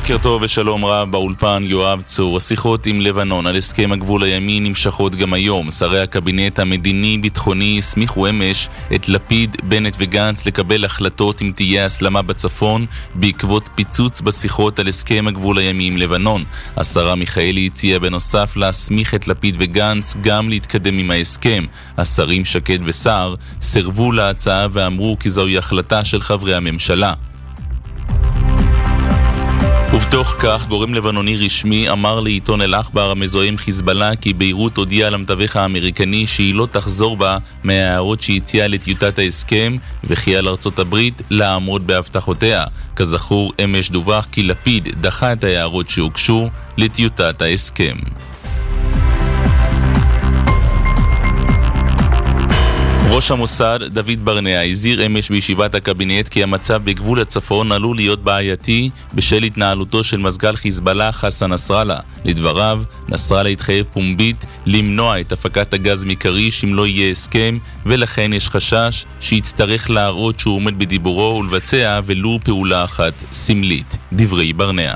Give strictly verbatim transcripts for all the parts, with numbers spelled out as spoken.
בוקר טוב ושלום רב, באולפן יואב צור. השיחות עם לבנון על הסכם הגבול הימי נמשכות גם היום. שרי הקבינט המדיני-ביטחוני הסמיכו אמש את לפיד, בנט וגנץ לקבל החלטות אם תהיה הסלמה בצפון בעקבות פיצוץ בשיחות על הסכם הגבול הימי עם לבנון. השרה מיכאלי הציעה בנוסף להסמיך את לפיד וגנץ גם להתקדם עם ההסכם. השרים שקד וסער סרבו להצעה ואמרו כי זוהי החלטה של חברי הממשלה. ובתוך כך, גורם לבנוני רשמי אמר לעיתון אל-אחבר המזוהה עם חיזבאללה כי ביירות הודיעה למתווך האמריקני שהיא לא תחזור בה מההערות שהציעה לטיוטת ההסכם וכי על ארצות הברית לעמוד בהבטחותיה. כזכור, אמש דווח כי לפיד דחה את ההערות שהוגשו לטיוטת ההסכם. ראש המוסד דוד ברנע הזהיר אמש בישיבת הקבינט כי המצב בגבול הצפון עלול להיות בעייתי בשל התנהלותו של מזכ"ל חיזבאללה חסן נסראללה. לדבריו, נסראללה התחייב פומבית למנוע את הפקת הגז מכריש אם לא יהיה הסכם, ולכן יש חשש שיצטרך להראות שהוא עומד בדיבורו ולבצע ולו פעולה אחת סמלית. דברי ברנע.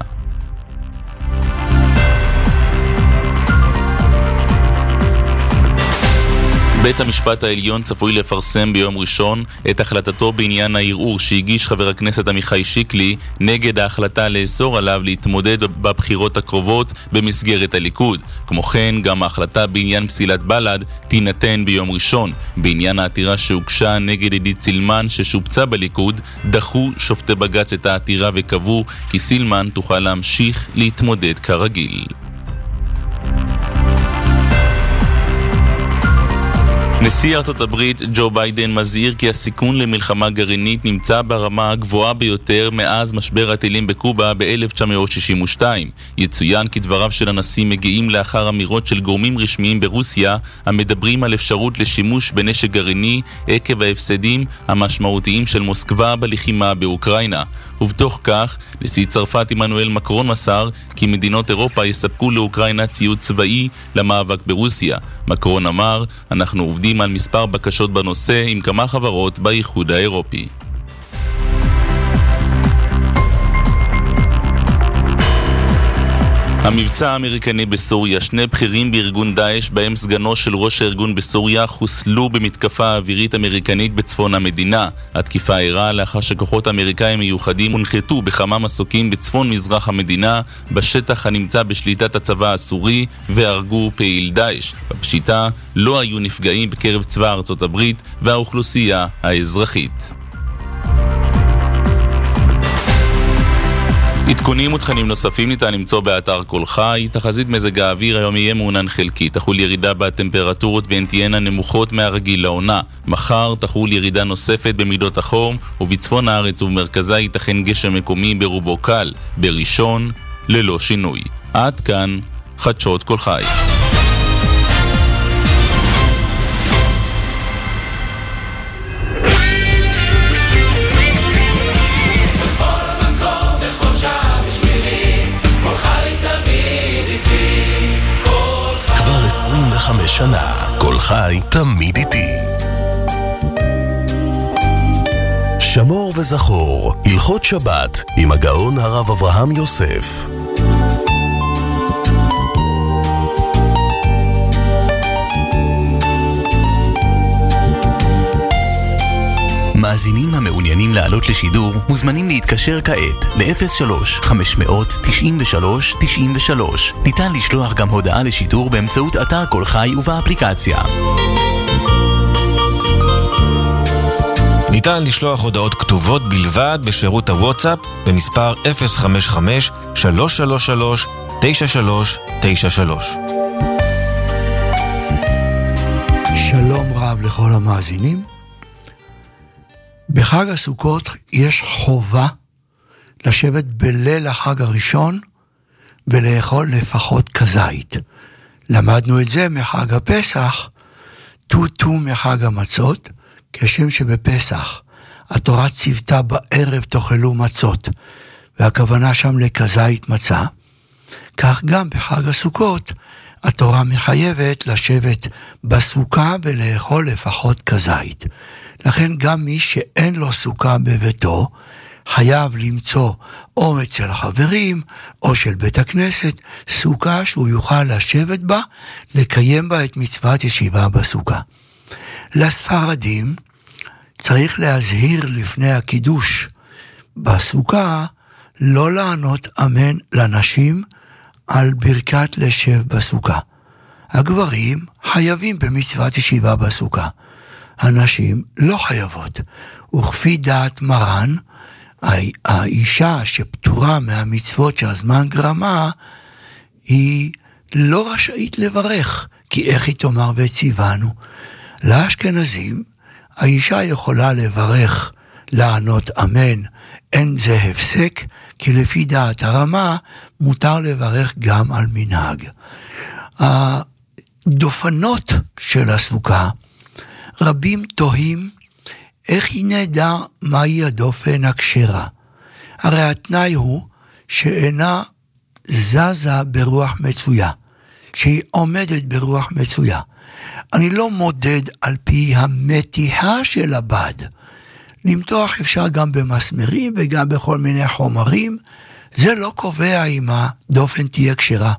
בית המשפט העליון צפוי לפרסם ביום ראשון את החלטתו בעניין הערעור שהגיש חבר הכנסת עמיחי שיקלי נגד ההחלטה לאסור עליו להתמודד בבחירות הקרובות במסגרת הליכוד. כמו כן, גם ההחלטה בעניין פסילת בל"ד תינתן ביום ראשון. בעניין העתירה שהוגשה נגד עידית סילמן ששופצה בליכוד, דחו שופטי בג"ץ את העתירה וקבעו כי סילמן תוכל להמשיך להתמודד כרגיל. נשיא ארצות הברית ג'ו ביידן מזהיר כי הסיכון למלחמה גרעינית נמצא ברמה הגבוהה ביותר מאז משבר הטילים בקובה ב-אלף תשע מאות שישים ושתיים. יצוין כי דבריו של הנשיא מגיעים לאחר אמירות של גורמים רשמיים ברוסיה המדברים על אפשרות לשימוש בנשק גרעיני עקב ההפסדים המשמעותיים של מוסקבה בלחימה באוקראינה. ובתוך כך, נשיא צרפת עמנואל מקרון מסר כי מדינות אירופה יספקו לאוקראינה ציוד צבאי למאבק ברוסיה. מקרון אמר, אנחנו עובדים על מספר בקשות בנושא עם כמה חברות באיחוד האירופי. המבצע האמריקני בסוריה, שני בכירים בארגון דאעש, בהם סגנו של ראש הארגון בסוריה, חוסלו במתקפה אווירית אמריקנית בצפון המדינה. התקיפה אירעה לאחר שכוחות אמריקאים מיוחדים הונחתו בכמה מסוקים בצפון מזרח המדינה, בשטח הנמצא בשליטת הצבא הסורי, והרגו פעיל דאעש. בפשיטה לא היו נפגעים בקרב צבא ארצות הברית והאוכלוסייה האזרחית. עדכונים ותכנים נוספים ניתן למצוא באתר כל חי. תחזית מזג האוויר היום יהיה מעונן חלקי, תחול ירידה בטמפרטורות והן תהיינה נמוכות מהרגיל לעונה. מחר תחול ירידה נוספת במידות החום, ובצפון הארץ ובמרכזה ייתכן גשם מקומי ברובו קל. בראשון ללא שינוי. עד כאן חדשות כל חי. חמש שנה, כל חי תמיד איתי. שמור וזכור, הלכות שבת עם הגאון הרב אברהם יוסף. מאזינים המעוניינים לעלות לשידור מוזמנים להתקשר כעת ל-אפס שלוש חמש תשע שלוש תשע שלוש. ניתן לשלוח גם הודעה לשידור באמצעות אתר כל חי ובאפליקציה. ניתן לשלוח הודעות כתובות בלבד בשירות הוואטסאפ במספר אפס חמש חמש שלוש שלוש שלוש תשע שלוש תשע שלוש. שלום רב לכל המאזינים. בחג הסוכות יש חובה לשבת בליל החג הראשון ולאכול לפחות כזית. למדנו את זה מחג הפסח, טוטו מחג המצות, כשם שבפסח התורה ציוותה בערב תאכלו מצות, והכוונה שם לכזית מצה, כך גם בחג הסוכות התורה מחייבת לשבת בסוכה ולאכול לפחות כזית. לכן גם מי שאין לו סוכה בביתו, חייב למצוא או אצל החברים, או של בית הכנסת, סוכה שהוא יוכל לשבת בה, לקיים בה את מצוות ישיבה בסוכה. לספרדים צריך להזהיר לפני הקידוש בסוכה, לא לענות אמן לנשים על ברכת לשב בסוכה. הגברים חייבים במצוות ישיבה בסוכה. הנשים לא חייבות. וכפי דעת מרן, האישה שפטורה מהמצוות שהזמן גרמה, היא לא רשאית לברך, כי איך היא תאמר וציוונו. לאשכנזים, האישה יכולה לברך, לענות אמן, אין זה הפסק, כי לפי דעת הרמה, מותר לברך גם על מנהג. הדופנות של הסוכה, רבים תוהים, איך היא נדע מהי הדופן הכשרה? הרי התנאי הוא שאינה זזה ברוח מצויה, שהיא עומדת ברוח מצויה. אני לא מודד על פי המתיחה של הבד. למתוח אפשר גם במסמרים וגם בכל מיני חומרים. זה לא קובע אם הדופן תהיה כשרה.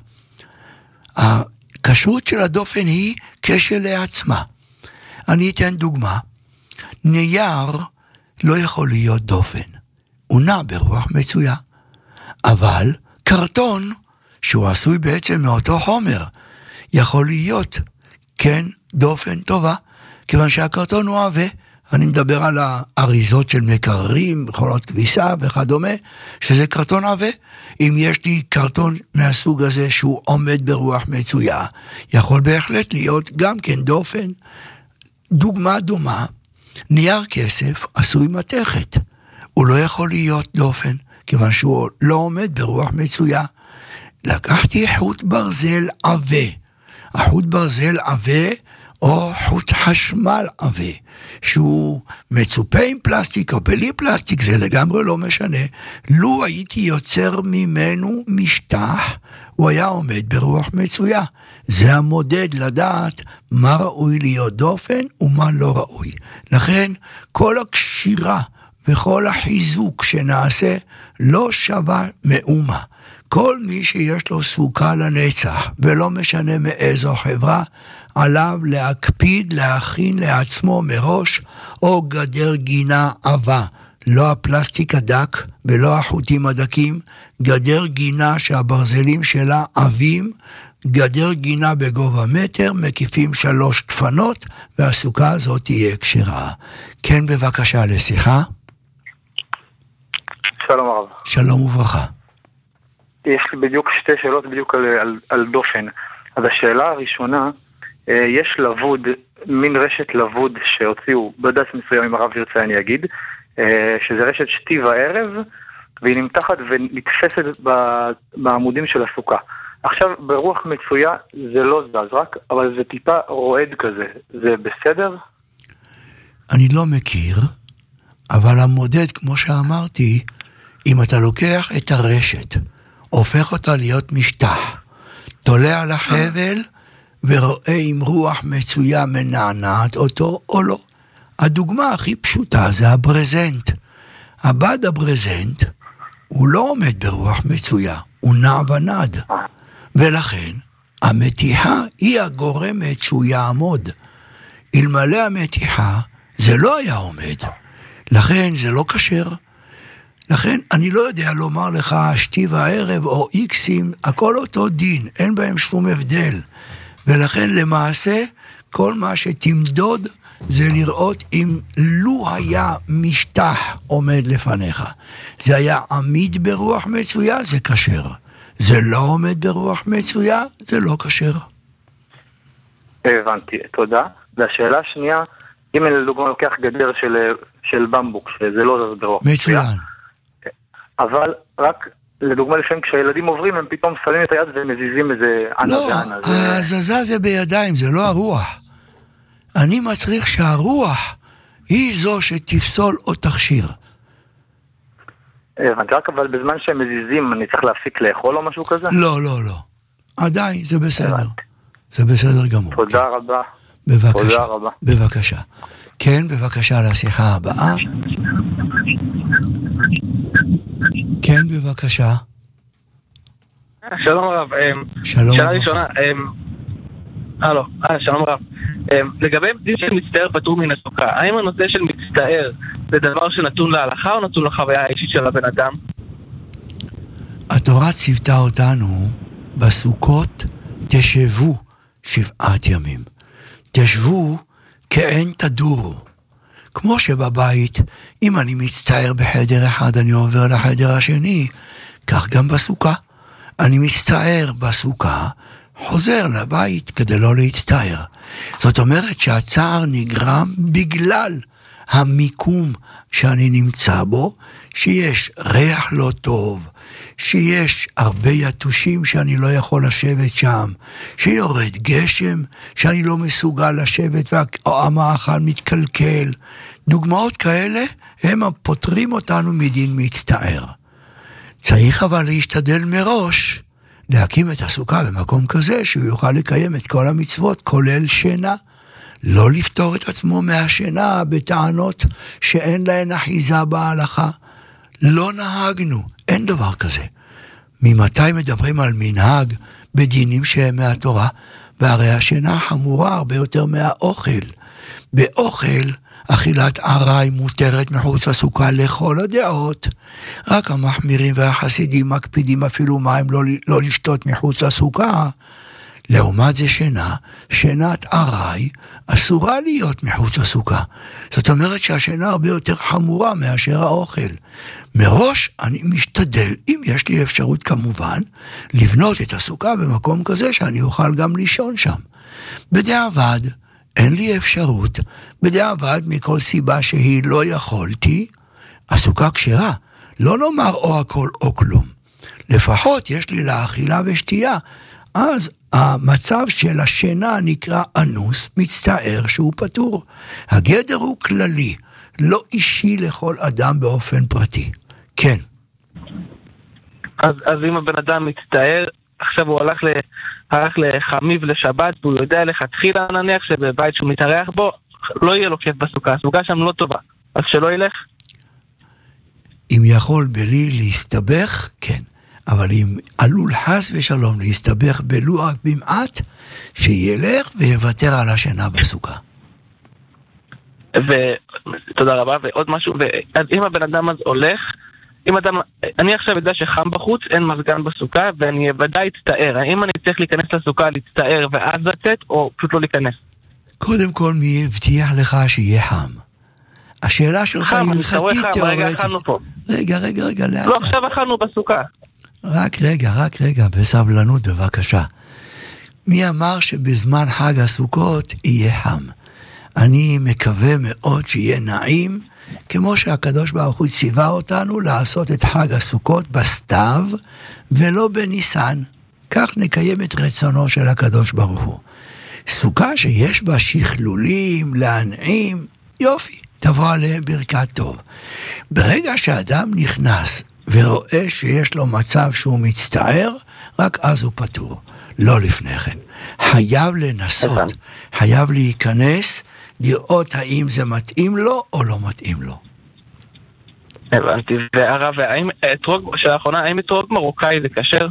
הכשרות של הדופן היא כשלעצמה. אני אתן דוגמה. נייר לא יכול להיות דופן. הוא נע ברוח מצויה. אבל קרטון, שהוא עשוי בעצם מאותו חומר, יכול להיות כן דופן טובה, כיוון שהקרטון הוא עבה. אני מדבר על האריזות של מקררים, מכונות כביסה וכדומה, שזה קרטון עבה. אם יש לי קרטון מהסוג הזה שהוא עומד ברוח מצויה, יכול בהחלט להיות גם כן דופן. דוגמה דומה, נייר כסף עשוי מתכת. הוא לא יכול להיות דופן, כיוון שהוא לא עומד ברוח מצויה. לקחתי חוט ברזל עבה. החוט ברזל עבה, או חוט חשמל עבה, שהוא מצופה עם פלסטיק או בלי פלסטיק, זה לגמרי לא משנה. לו הייתי יוצר ממנו משטח, הוא היה עומד ברוח מצויה. זה המודד לדעת מה ראוי להיות דופן ומה לא ראוי. לכן כל הקשירה וכל החיזוק שנעשה לא שווה מאומה. כל מי שיש לו סוכה לנצח, ולא משנה מאיזו חברה, עליו להקפיד להכין לעצמו מראש או גדר גינה עבה, לא הפלסטיק הדק ולא החוטים הדקים, גדר גינה שהברזלים שלה עבים, גדר גינה בגובה מטר, מקיפים שלוש דפנות, והסוכה הזאת תהיה כשרה. כן, בבקשה לשיחה. שלום הרב. שלום וברכה. יש לי בדיוק שתי שאלות בדיוק על, על, על דופן. אז השאלה הראשונה, יש לבוד, מין רשת לבוד שהוציאו בדס מסוים עם הרב ירצה אני אגיד, שזה רשת שתי וערב, והיא נמתחת ונתפסת בעמודים של הסוכה. עכשיו ברוח מצויה זה לא זז רק, אבל זה טיפה רועד כזה, זה בסדר? אני לא מכיר, אבל המודד כמו שאמרתי, אם אתה לוקח את הרשת, הופך אותה להיות משטח, תולה על החבל ורואה אם רוח מצויה מנענעת אותו או לא. הדוגמה הכי פשוטה זה הברזנט. הבד הברזנט הוא לא עומד ברוח מצויה, הוא נע ונד. ולכן המתיחה היא הגורמת שהוא יעמוד. אלמלא המתיחה זה לא היה עומד. לכן זה לא כשר. לכן אני לא יודע לומר לך שתי וערב או איקסים, הכל אותו דין, אין בהם שום הבדל. ולכן למעשה כל מה שתמדוד זה לראות אם לו היה משטח עומד לפניך. זה היה עמיד ברוח מצויה, זה כשר. זה לא עומד ברוח מצויה, זה לא כשר. הבנתי, תודה. והשאלה השנייה, אם אני לדוגמה לוקח גדר של, של במבוק, שזה לא זה ברוח מצויה. מצוין. אבל רק לדוגמה לפעמים כשהילדים עוברים הם פתאום שמים את היד ומזיזים איזה ענה לא, וענה. לא, הזזה זה בידיים, זה לא הרוח. אני מצריך שהרוח היא זו שתפסול או תכשיר. הבנתי, רק אבל בזמן שהם מזיזים אני צריך להפסיק לאכול או משהו כזה? לא, לא, לא. עדיין, זה בסדר. זה בסדר גמור. תודה רבה. בבקשה. תודה רבה. בבקשה. כן, בבקשה לשיחה הבאה. כן, בבקשה. שלום רב. שלום שאלה רב. ראשונה, הלו, שלום רב. לגבי דין של מצטער פטור מן הסוכה, האם הנושא של מצטער זה דבר שנתון להלכה או נתון לחוויה האישית של הבן אדם? התורה ציוותה אותנו בסוכות תשבו שבעת ימים. תשבו כאין תדורו. כמו שבבית, אם אני מצטער בחדר אחד, אני עובר לחדר השני, כך גם בסוכה. אני מצטער בסוכה, חוזר לבית כדי לא להצטער. זאת אומרת שהצער נגרם בגלל המיקום שאני נמצא בו, שיש ריח לא טוב, שיש הרבה יתושים שאני לא יכול לשבת שם, שיורד גשם שאני לא מסוגל לשבת והמאכל מתקלקל. דוגמאות כאלה הם פותרים אותנו מדין מצטער. צריך אבל להשתדל מראש להקים את הסוכה במקום כזה שהוא יוכל לקיים את כל המצוות כולל שינה. לא לפתור את עצמו מהשינה בטענות שאין להן אחיזה בהלכה. לא נהגנו, אין דבר כזה. ממתי מדברים על מנהג בדינים שהם מהתורה? והרי השינה חמורה הרבה יותר מהאוכל. באוכל אכילת עראי מותרת מחוץ לסוכה לכל הדעות. רק המחמירים והחסידים מקפידים אפילו מים לא, לא לשתות מחוץ לסוכה. לעומת זה שינה, שינת עראי אסורה להיות מחוץ לסוכה. זאת אומרת שהשינה הרבה יותר חמורה מאשר האוכל. מראש אני משתדל, אם יש לי אפשרות כמובן, לבנות את הסוכה במקום כזה שאני אוכל גם לישון שם. בדיעבד, אין לי אפשרות, בדיעבד מכל סיבה שהיא לא יכולתי, הסוכה כשרה, לא לומר או הכל או כלום. לפחות יש לי לאכילה ושתייה, אז המצב של השינה נקרא אנוס, מצטער שהוא פטור. הגדר הוא כללי, לא אישי לכל אדם באופן פרטי. כן. אז, אז אם הבן אדם מצטער, עכשיו הוא הלך, ל, הלך לחמיב לשבת, והוא יודע לכתחילה נניח שבבית שהוא מתארח בו, לא יהיה לו כיף בסוכה, הסוכה שם לא טובה, אז שלא ילך? אם יכול בלי להסתבך, כן. אבל אם עלול חס ושלום להסתבך בלו רק במעט, שילך ויוותר על השינה בסוכה. ותודה רבה, ועוד משהו, אז אם הבן אדם אז הולך, אם אדם, אני עכשיו יודע שחם בחוץ, אין מזגן בסוכה, ואני ודאי אצטער. האם אני צריך להיכנס לסוכה, להצטער ואז לצאת, או פשוט לא להיכנס? קודם כל, מי הבטיח לך שיהיה חם? השאלה שלך היא הלכתית תיאורטית. רגע, רגע, רגע, לאט. לא, עכשיו אכלנו בסוכה. רק רגע, רק רגע, בסבלנות בבקשה. מי אמר שבזמן חג הסוכות יהיה חם? אני מקווה מאוד שיהיה נעים, כמו שהקדוש ברוך הוא ציווה אותנו לעשות את חג הסוכות בסתיו ולא בניסן. כך נקיים את רצונו של הקדוש ברוך הוא. סוכה שיש בה שכלולים, להנעים, יופי, תבוא עליהם ברכת טוב. ברגע שאדם נכנס ורואה שיש לו מצב שהוא מצטער, רק אז הוא פטור, לא לפני כן. חייב לנסות, חייב להיכנס, לראות האם זה מתאים לו או לא מתאים לו. הבנתי, והרב, שאלה האחרונה, האם אתרוג מרוקאי זה כשר?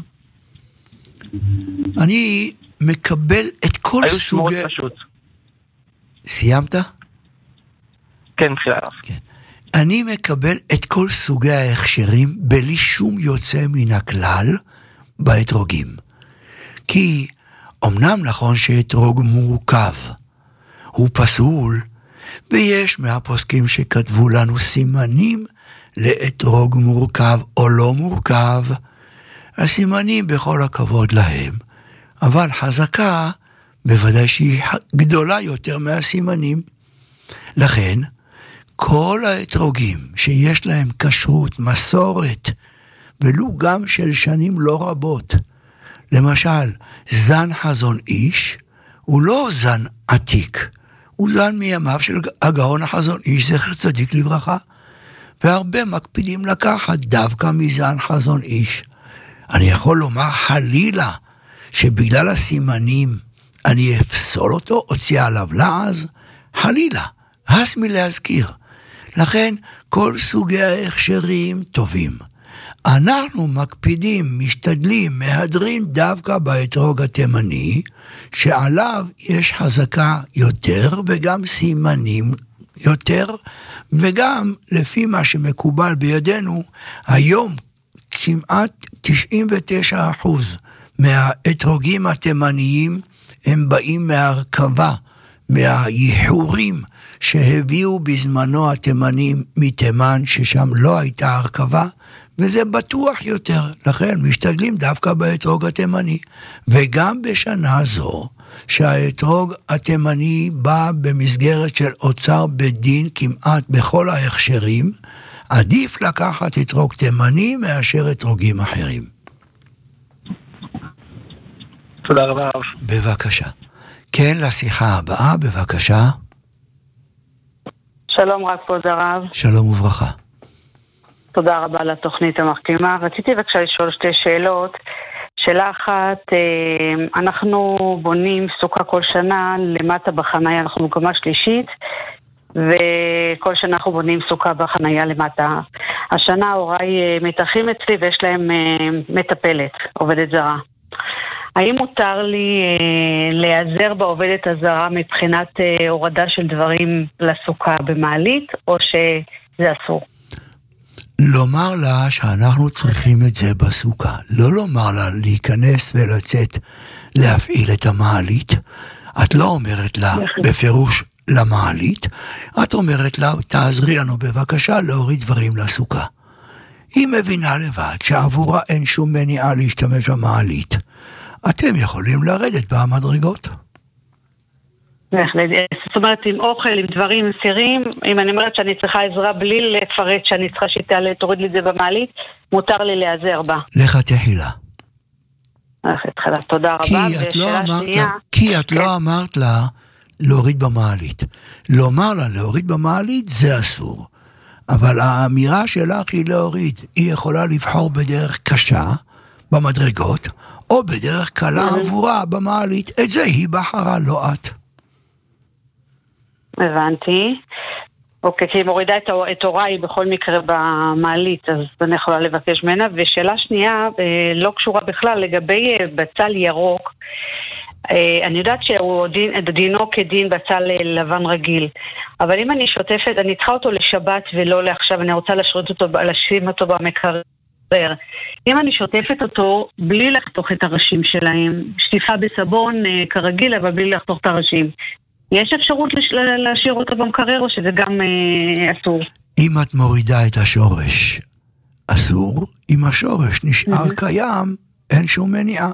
אני מקבל את כל היו סוגי... שמות פשוט. סיימת? כן, תחילה רב. כן. אני מקבל את כל סוגי ההכשרים בלי שום יוצא מן הכלל באתרוגים. כי אמנם נכון שאתרוג מורכב, הוא פסול, ויש מהפוסקים שכתבו לנו סימנים לאתרוג מורכב או לא מורכב. הסימנים בכל הכבוד להם, אבל חזקה בוודאי שהיא גדולה יותר מהסימנים. לכן, כל האתרוגים שיש להם כשרות, מסורת, ולו גם של שנים לא רבות, למשל, זן חזון איש, הוא לא זן עתיק, הוא זן מימיו של הגאון החזון איש, זכר צדיק לברכה, והרבה מקפידים לקחת דווקא מזן חזון איש. אני יכול לומר חלילה, שבגלל הסימנים אני אפסול אותו, הוציא עליו לעז, חלילה. הס מלהזכיר. לכן כל סוגי ההכשרים טובים. אנחנו מקפידים, משתדלים, מהדרים דווקא באתרוג התימני, שעליו יש חזקה יותר וגם סימנים יותר, וגם לפי מה שמקובל בידינו, היום כמעט תשעים ותשעה אחוז מהאתרוגים התימניים הם באים מהרכבה, מהייחורים שהביאו בזמנו התימנים מתימן, ששם לא הייתה הרכבה, וזה בטוח יותר, לכן משתדלים דווקא באתרוג התימני. וגם בשנה זו, שהאתרוג התימני בא במסגרת של אוצר בדין כמעט בכל ההכשרים, עדיף לקחת אתרוג תימני מאשר אתרוגים אחרים. תודה רבה. בבקשה. כן, לשיחה הבאה, בבקשה. שלום רב כבוד הרב. שלום וברכה. תודה רבה לתוכנית המחכימה. רציתי בבקשה לשאול שתי שאלות. שאלה אחת, אנחנו בונים סוכה כל שנה למטה בחנייה, אנחנו בקומה שלישית, וכל שנה אנחנו בונים סוכה בחנייה למטה. השנה הוריי מתארחים אצלי ויש להם מטפלת, עובדת זרה. האם מותר לי להיעזר בעובדת הזרה מבחינת הורדה של דברים לסוכה במעלית, או שזה אסור? לומר לה שאנחנו צריכים את זה בסוכה, לא לומר לה להיכנס ולצאת להפעיל את המעלית. את לא אומרת לה בפירוש למעלית, את אומרת לה תעזרי לנו בבקשה להוריד דברים לסוכה. היא מבינה לבד שעבורה אין שום מניעה להשתמש במעלית. אתם יכולים לרדת במדרגות. זאת אומרת, עם אוכל, עם דברים, עם סירים, אם אני אומרת שאני צריכה עזרה בלי לפרט שאני צריכה שיטה תוריד לי את זה במעלית, מותר לי להיעזר בה. לך תחילה. תודה רבה. כי את לא אמרת לה, כי את לא אמרת לה להוריד במעלית. לומר לה להוריד במעלית זה אסור. אבל האמירה שלך היא להוריד. היא יכולה לבחור בדרך קשה במדרגות, או בדרך קלה עבורה במעלית. את זה היא בחרה, לא את. הבנתי. אוקיי, כי היא מורידה את הוריי בכל מקרה במעלית, אז אני יכולה לבקש ממנה. ושאלה שנייה, לא קשורה בכלל, לגבי בצל ירוק, אני יודעת שהוא דינו כדין בצל לבן רגיל, אבל אם אני שוטפת, אני צריכה אותו לשבת ולא לעכשיו, אני רוצה לשרות אותו, לשים אותו במקרר. אם אני שוטפת אותו בלי לחתוך את הראשים שלהם, שטיפה בסבון כרגיל, אבל בלי לחתוך את הראשים, יש אפשרות להשאיר אותו במקרר, או שזה גם אה, אסור? אם את מורידה את השורש, אסור. אם השורש נשאר mm-hmm. קיים, אין שום מניעה.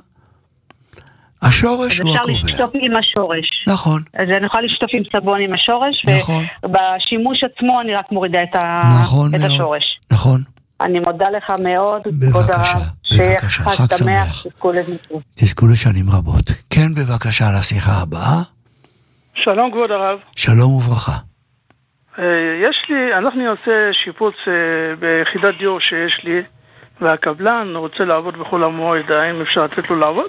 השורש הוא הקובע. אז אפשר לשטוף עם השורש. נכון. אז אני יכולה לשטוף עם סבון עם השורש, נכון. ובשימוש עצמו אני רק מורידה את, ה... נכון את השורש. נכון. אני מודה לך מאוד. בבקשה, בבקשה. חג שמח. תזכו לשנים רבות. כן, בבקשה, לשיחה הבאה. שלום כבוד הרב. שלום וברכה. יש לי, אנחנו עושה שיפוץ ביחידת דיור שיש לי, והקבלן רוצה לעבוד בכל המועד, האם אפשר לתת לו לעבוד?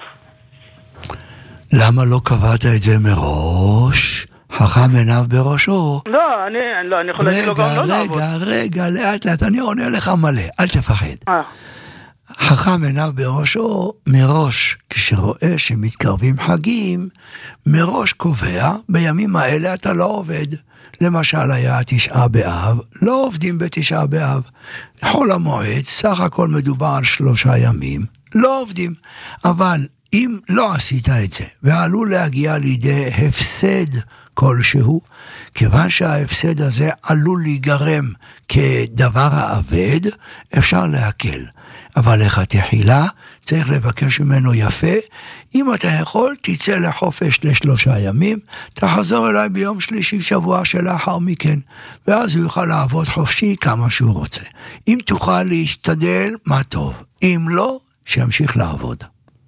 למה לא קבעת את זה מראש? חכם עיניו בראשו. לא, אני, לא, אני יכול להגיד לו גם לא לעבוד. רגע, רגע, לאט לאט, אני עונה לך מלא, אל תפחד. אה. חכם עיניו בראשו, מראש, כשרואה שמתקרבים חגים, מראש קובע, בימים האלה אתה לא עובד. למשל היה תשעה באב, לא עובדים בתשעה באב. חול המועד, סך הכל מדובר על שלושה ימים, לא עובדים. אבל אם לא עשית את זה, ועלול להגיע לידי הפסד כלשהו, כיוון שההפסד הזה עלול להיגרם כדבר העבד, אפשר להקל. אבל לך תחילה, צריך לבקש ממנו יפה, אם אתה יכול, תצא לחופש לשלושה ימים, תחזור אליי ביום שלישי שבוע שלאחר מכן, ואז הוא יוכל לעבוד חופשי כמה שהוא רוצה. אם תוכל להשתדל, מה טוב. אם לא, שימשיך לעבוד.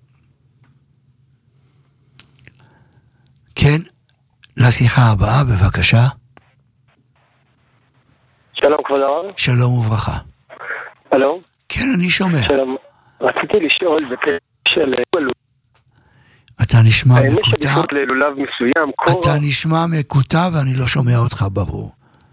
כן, לשיחה הבאה, בבקשה. שלום כבוד הרב. שלום וברכה. הלו? כן, אני שומע. שלום. רציתי לשאול בקשר ל... אתה נשמע האם יש מקוטע, עדיפות ללולב מסוים, קורה? אתה נשמע מקוטע ואני לא שומע אותך ברור.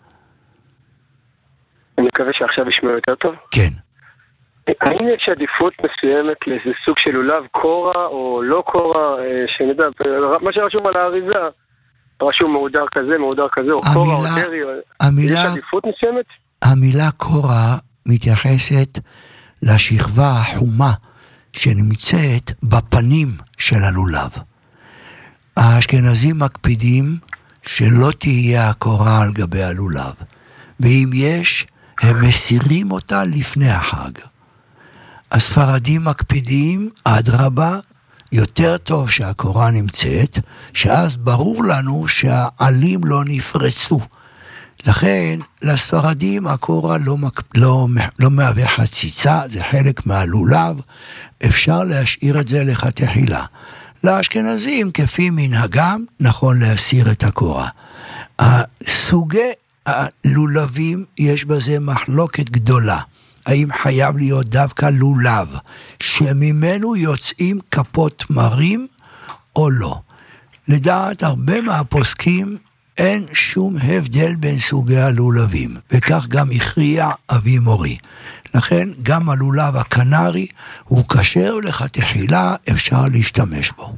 אני מקווה שעכשיו ישמעו יותר טוב. כן. האם יש עדיפות מסוימת לאיזה סוג של לולב, קורה או לא קורה, שנדע, מה שרשום על האריזה, רשום מהודר כזה, מהודר כזה, או קורה או דרי, המילה, יש עדיפות מסוימת? המילה קורה מתייחסת לשכבה החומה שנמצאת בפנים של הלולב. האשכנזים מקפידים שלא תהיה הקורה על גבי הלולב, ואם יש, הם מסירים אותה לפני החג. הספרדים מקפידים, אדרבה, יותר טוב שהקורה נמצאת, שאז ברור לנו שהעלים לא נפרצו. לכן, לספרדים הקורה לא, לא, לא מהווה חציצה, זה חלק מהלולב, אפשר להשאיר את זה לכתחילה. לאשכנזים, כפי מנהגם, נכון להסיר את הקורה. הסוגי הלולבים, יש בזה מחלוקת גדולה. האם חייב להיות דווקא לולב, שממנו יוצאים כפות תמרים או לא? לדעת הרבה מהפוסקים, אין שום הבדל בין סוגי הלולבים, וכך גם הכריע אבי מורי. לכן גם הלולב הקנרי הוא כשר לכתחילה, אפשר להשתמש בו.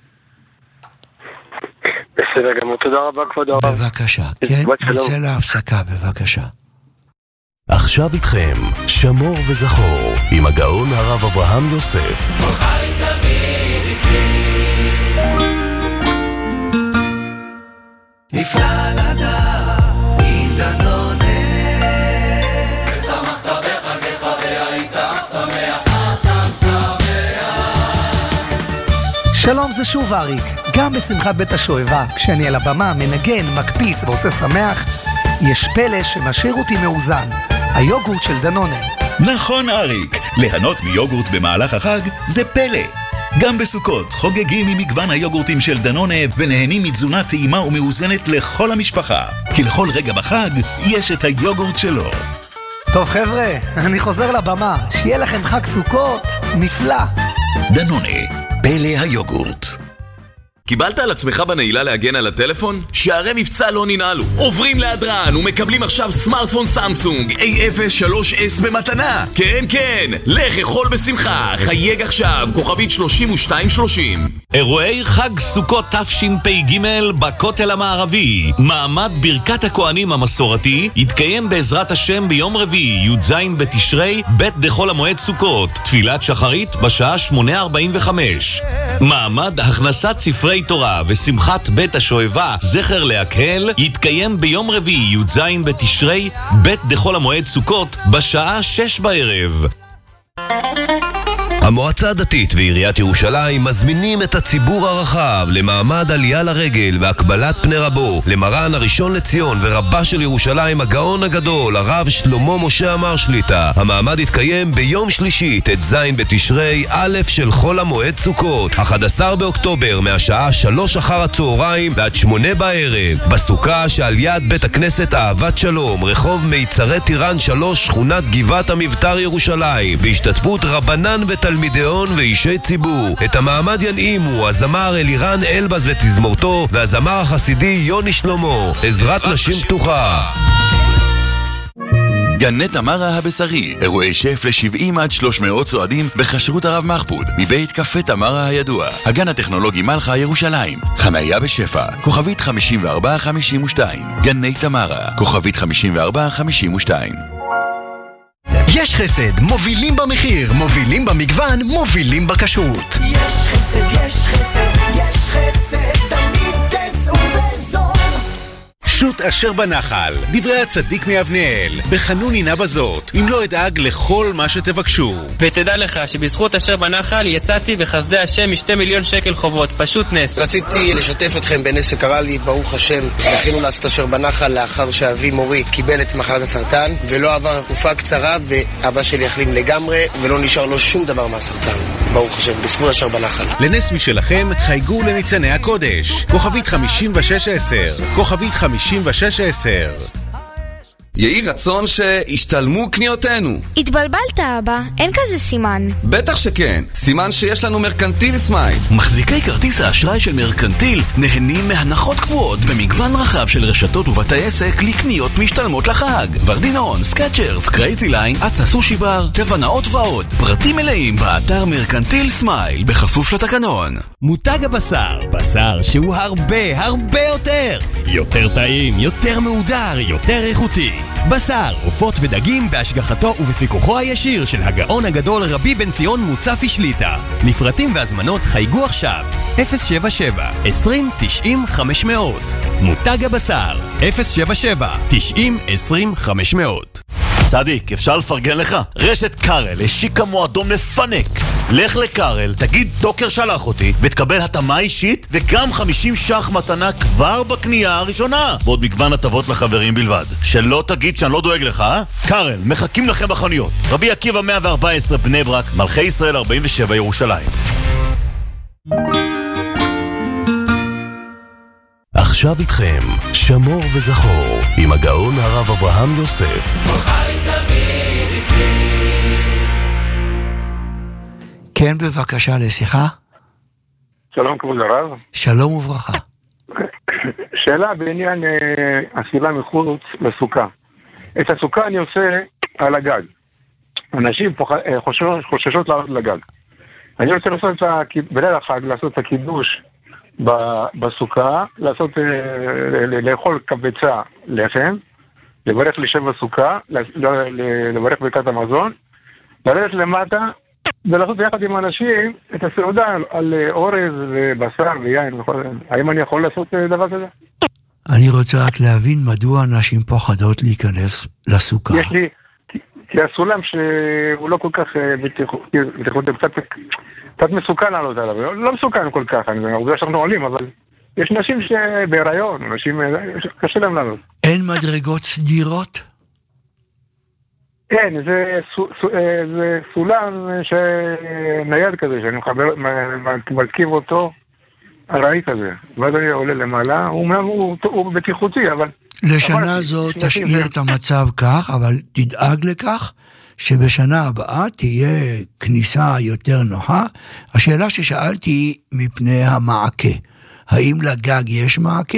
בסדר גמור, תודה רבה כבוד הרב. בבקשה, כן, נצא להפסקה, בבקשה. עכשיו איתכם, שמור וזכור, עם הגאון הרב אברהם יוסף. חי תמיד איתי, נפלא לדעת עם דנונה, ושמחת בחגיך והיית שמח, חתן שמח. שלום, זה שוב אריק. גם בשמחת בית השואבה, כשאני על הבמה מנגן, מקפיץ ועושה שמח, יש פלא שמשאיר אותי מאוזן, היוגורט של דנונה. נכון אריק, ליהנות מיוגורט במהלך החג זה פלא. גם בסוכות חוגגים ממגוון היוגורטים של דנונה ונהנים מתזונה טעימה ומאוזנת לכל המשפחה. כי לכל רגע בחג יש את היוגורט שלו. טוב חבר'ה, אני חוזר לבמה, שיהיה לכם חג סוכות נפלא. דנונה, פלא היוגורט. קיבלת על עצמך בנעילה להגן על הטלפון? שערי מבצע לא ננעלו. עוברים להדרן ומקבלים עכשיו סמארטפון סמסונג איי אפס שלוש אס במתנה. כן, כן, לך אכול בשמחה. חייג עכשיו, כוכבית שלושים ושתיים שלושים. אירועי חג סוכות תשפ"ג בכותל המערבי. מעמד ברכת הכהנים המסורתי יתקיים בעזרת השם ביום רביעי, י"ז בתשרי, בית דחול המועד סוכות. תפילת שחרית בשעה שמונה ארבעים וחמש. מעמד הכנסת ספרי תורה ושמחת בית השואבה זכר להקהל יתקיים ביום רביעי, י"ז בתשרי, בית דחול המועד סוכות בשעה שש בערב. המועצה הדתית ועיריית ירושלים מזמינים את הציבור הרחב למעמד עלייה לרגל והקבלת פני רבו למרן הראשון לציון ורבה של ירושלים הגאון הגדול הרב שלמה משה עמר שליטה. המעמד יתקיים ביום שלישי ט"ז בתשרי א' של חול המועד סוכות, אחד עשר באוקטובר, מהשעה שלוש אחר הצהריים ועד שמונה בערב, בסוכה שעל יד בית הכנסת אהבת שלום, רחוב מיצרי טירן שלוש, שכונת גבעת המבטר ירושלים, בהשתתפות רבנן ותלמידים תלמידיון ואישי ציבור. את המעמד ינעימו הזמר אלירן אלבז ותזמורתו והזמר החסידי יוני שלמה. עזרת נשים פתוחה. גני תמרה הבשרי, אירועי שף ל-שבעים עד שלוש מאות צועדים בכשרות הרב מחפוד, מבית קפה תמרה הידוע, הגן הטכנולוגי מלכה ירושלים, חנייה בשפע, כוכבית חמישים וארבע חמישים ושתיים, גני תמרה, כוכבית חמישים וארבע חמישים ושתיים. יש חסד, מובילים במחיר, מובילים במגוון, מובילים בכשרות. יש חסד, יש חסד, יש חסד, תמיד תצאו בזול. שוט אשר בנחל, דברי הצדיק מאבנאל, בחנון הנה בזאת, אם לא אדאג לכל מה שתבקשו. ותדע לך שבזכות אשר בנחל יצאתי וחסדי השם משתי מיליון שקל חובות, פשוט נס. רציתי לשתף אתכם בנס שקרה לי, ברוך השם, זכינו לעשות אשר בנחל לאחר שאבי מורי קיבל את מחלת הסרטן, ולא עבר תקופה קצרה, ואבא שלי החלים לגמרי, ולא נשאר לו שום דבר מהסרטן. ברוך השם, בזכות אשר בנחל. לנס משלכם, חייגו לניצני הקודש, כוכבית חמישים ושש עשר, כוכבית חמישים ושש עשר. יהי רצון שהשתלמו קניותינו. התבלבלת אבא, אין כזה סימן. בטח שכן, סימן שיש לנו מרקנטיל סמייל. מחזיקי כרטיס האשראי של מרקנטיל נהנים מהנחות קבועות במגוון רחב של רשתות ובתי עסק לקניות משתלמות לחג. ורדינון, סקצ'רס, קרייזי ליין, אצה סושי בר, תבנאות ועוד. פרטים מלאים באתר מרקנטיל סמייל בכפוף לתקנון. מותג הבשר, בשר שהוא הרבה הרבה יותר. יותר טעים, יותר מהודר, יותר איכותי. בשר, עופות ודגים בהשגחתו ובפיקוחו הישיר של הגאון הגדול רבי בן ציון מוצפי שליטה. לפרטים והזמנות חייגו עכשיו אפס שבע שבע עשרים תשעים חמש מאות. מותג הבשר אפס שבע שבע תשעים עשרים חמש מאות. צדיק, אפשר לפרגן לך? רשת קארל השיקה מועדון לפנק. לך לקארל, תגיד דוקר שלח אותי ותקבל התאמה אישית וגם חמישים שח מתנה כבר בקנייה הראשונה. ועוד מגוון הטבות לחברים בלבד. שלא תגיד שאני לא דואג לך, אה? קארל, מחכים לכם בחנויות. רבי עקיבא מאה וארבע עשרה בני ברק, מלכי ישראל ארבעים ושבע ירושלים. עכשיו איתכם, שמור וזכור, עם הגאון הרב אברהם יוסף. כן, בבקשה לשיחה. שלום כבוד הרב. שלום וברכה. שאלה בעניין אה, אכילה מחוץ לסוכה. את הסוכה אני עושה על הגג. אנשים פוח, אה, חוששות, חוששות לעלות לגג. אני רוצה לעשות את ה... בליל החג, לעשות את הקידוש בסוכה, לעשות, לאכול קבצה לחם, לברך לשב בסוכה, לברך ברכת המזון, לרדת למטה ולעשות ביחד עם אנשים את הסעודה על אורז ובשר ויין. האם אני יכול לעשות דבר כזה? אני רוצה רק להבין מדוע אנשים פוחדות להיכנס לסוכה. יש לי, כי הסולם שהוא לא כל כך בטיחות, קצת קצת מסוכן לעלות עליו, לא מסוכן כל כך, אני יודע שאנחנו עולים, אבל יש נשים שבהיריון, נשים, קשה להם לעלות. אין מדרגות סדירות? אין, זה, זה סולם שנייד כזה, שאני מרכיב אותו, הראי כזה, ואז אני עולה למעלה, הוא, הוא, הוא בטיחותי, אבל... לשנה זו תשאיר את המצב כך, אבל תדאג לכך שבשנה הבאה תהיה כניסה יותר נוחה. השאלה ששאלתי היא מפני המעקה. האם לגג יש מעקה?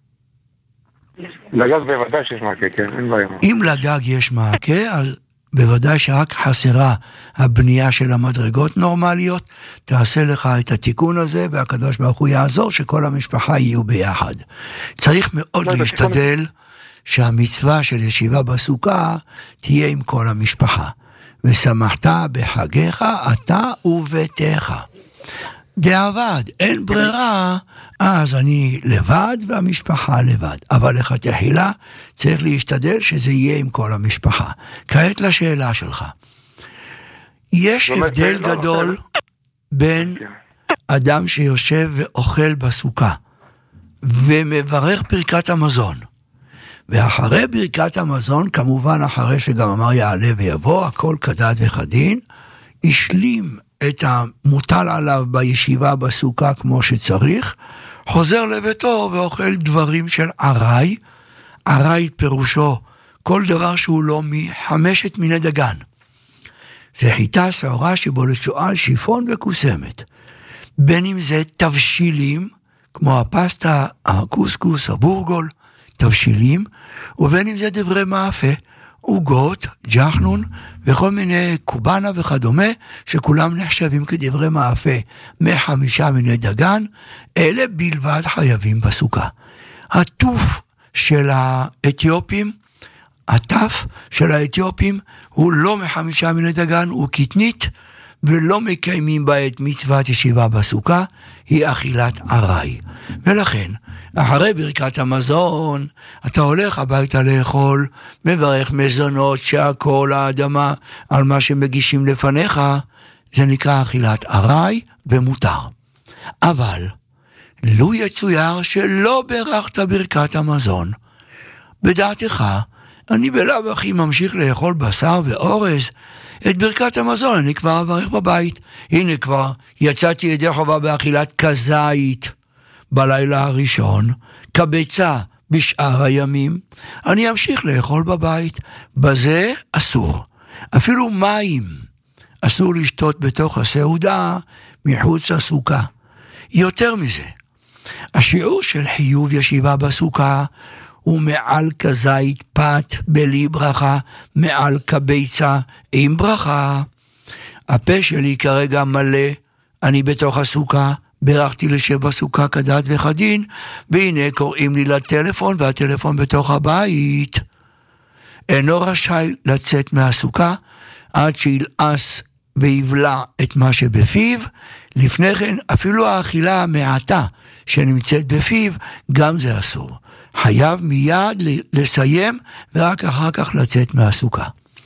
לגג בוודאי שיש מעקה, כן, אין בעיה. אם לגג יש מעקה, אז בוודאי שרק חסרה הבנייה של המדרגות נורמליות. תעשה לך את התיקון הזה, והקדוש ברוך הוא יעזור שכל המשפחה יהיו ביחד. צריך מאוד להשתדל שהמצווה של ישיבה בסוכה תהיה עם כל המשפחה. ושמחת בחגיך אתה וביתך. דעבד, אין ברירה, אז אני לבד והמשפחה לבד. אבל לכתחילה צריך להשתדל שזה יהיה עם כל המשפחה. כעת לשאלה שלך. יש הבדל גדול בין אדם שיושב ואוכל בסוכה ומברך ברכת המזון, ואחרי ברכת המזון, כמובן אחרי שגם אמר יעלה ויבוא, הכל כדת וכדין, השלים את המוטל עליו בישיבה בסוכה כמו שצריך, חוזר לביתו ואוכל דברים של עראי. עראי פירושו כל דבר שהוא לא מחמשת מיני דגן. זה חיטה שעורה שבו לשועל, שיפון וקוסמת. בין אם זה תבשילים, כמו הפסטה, הקוסקוס, הבורגול, תבשילים, ובין אם זה דברי מאפה, עוגות, ג'חנון, וכל מיני קובנה וכדומה, שכולם נחשבים כדברי מאפה מחמישה מיני דגן, אלה בלבד חייבים בסוכה. הטוף של האתיופים, הטף של האתיופים, הוא לא מחמישה מיני דגן, הוא קטנית, ולא מקיימים בה את מצוות ישיבה בסוכה, היא אכילת עראי. ולכן, אחרי ברכת המזון, אתה הולך הביתה לאכול, מברך מזונות שהכל האדמה על מה שמגישים לפניך, זה נקרא אכילת עראי ומותר. אבל, לו יצויר שלא ברכת ברכת המזון, בדעתך, אני בלאו הכי ממשיך לאכול בשר ואורז, את ברכת המזון אני כבר אברך בבית. הנה כבר יצאתי ידי חובה באכילת כזית בלילה הראשון, קבצה בשאר הימים אני אמשיך לאכול בבית. בזה אסור. אפילו מים אסור לשתות בתוך הסעודה מחוץ לסוכה. יותר מזה, השיעור של חיוב ישיבה בסוכה הוא מעל כזית פת בלי ברכה, מעל כביצה עם ברכה. הפה שלי כרגע מלא, אני בתוך הסוכה, ברכתי לשב בסוכה כדת וכדין, והנה קוראים לי לטלפון, והטלפון בתוך הבית. אינו רשאי לצאת מהסוכה עד שילעס ויבלע את מה שבפיו. לפני כן אפילו האכילה המעטה שנמצאת בפיו, גם זה אסור. חייב מיד לסיים ורק אחר כך לצאת מהסוכה.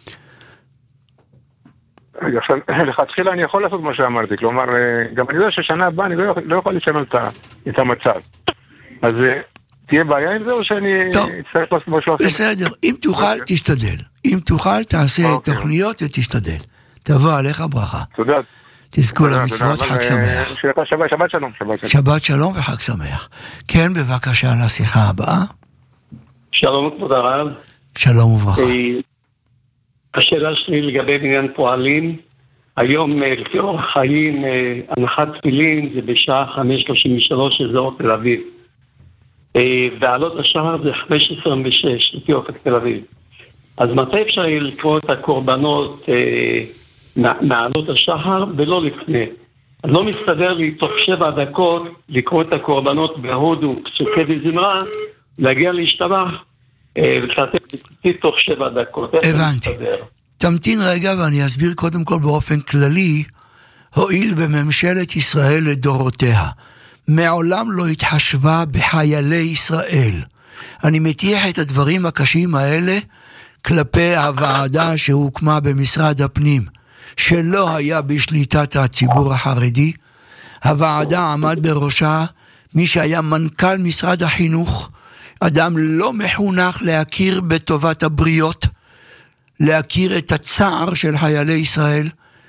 עכשיו, לכתחילה אני יכול לעשות מה שאמרתי, כלומר, גם אני יודע ששנה הבאה אני לא יכול לשנות את המצב. אז תהיה בעיה עם זה או שאני אצטרך לעשות משהו אחר? בסדר, אם תוכל, תשתדל. אם תוכל, תעשה תוכניות ותשתדל. תבוא עליך ברכה. תודה. תזכו למצוות, חג שמח. שבת שלום. שבת שלום וחג שמח. כן, בבקשה, לשיחה הבאה. שלום כבוד הרב. שלום וברכה. השאלה שלי לגבי בניין פועלים, היום לפי אורח חיים, הנחת תפילין זה בשעה חמש שלושים ושלוש אזור תל אביב. ועלות השחר זה חמש עשרים ושש לפי אופק תל אביב. אז מתי אפשר לקרוא את הקורבנות מעלות השחר ולא לפני? אז לא מסתדר לי תוך שבע דקות לקרוא את הקורבנות בהודו, פסוקי וזמרה, להגיע להשתבח ולתת תוך שבע דקות. הבנתי. תמתין רגע ואני אסביר קודם כל באופן כללי, הועיל בממשלת ישראל לדורותיה. מעולם לא התחשבה בחיילי ישראל. אני מטיח את הדברים הקשים האלה כלפי הוועדה שהוקמה במשרד הפנים, שלא היה בשליטת הציבור החרדי. הוועדה עמד בראשה מי שהיה מנכ"ל משרד החינוך, אדם לא מחונך להכיר בטובת הבריות, להכיר את הצער של חיילי ישראל.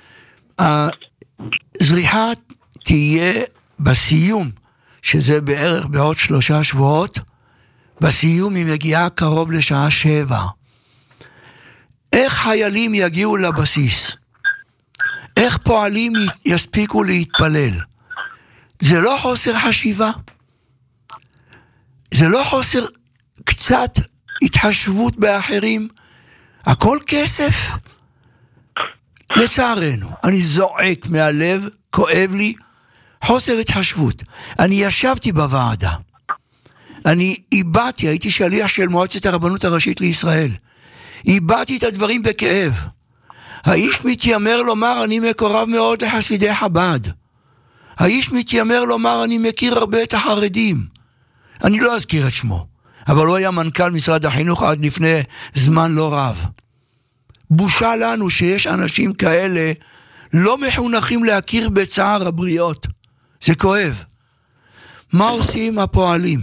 הזריחה תהיה בסיום, שזה בערך בעוד שלושה שבועות, בסיום היא מגיעה קרוב לשעה שבע. איך חיילים יגיעו לבסיס? איך פועלים יספיקו להתפלל? זה לא חוסר חשיבה? זה לא חוסר קצת התחשבות באחרים? הכל כסף? לצערנו, אני זועק מהלב, כואב לי, חוסר התחשבות. אני ישבתי בוועדה, אני איבדתי, הייתי שליח של מועצת הרבנות הראשית לישראל, איבדתי את הדברים בכאב. האיש מתיימר לומר אני מקורב מאוד לחסידי חב"ד, האיש מתיימר לומר אני מכיר הרבה את החרדים, אני לא אזכיר את שמו, אבל הוא היה מנכ"ל משרד החינוך עד לפני זמן לא רב. בושה לנו שיש אנשים כאלה לא מחונכים להכיר בצער הבריות. זה כואב. מה עושים הפועלים?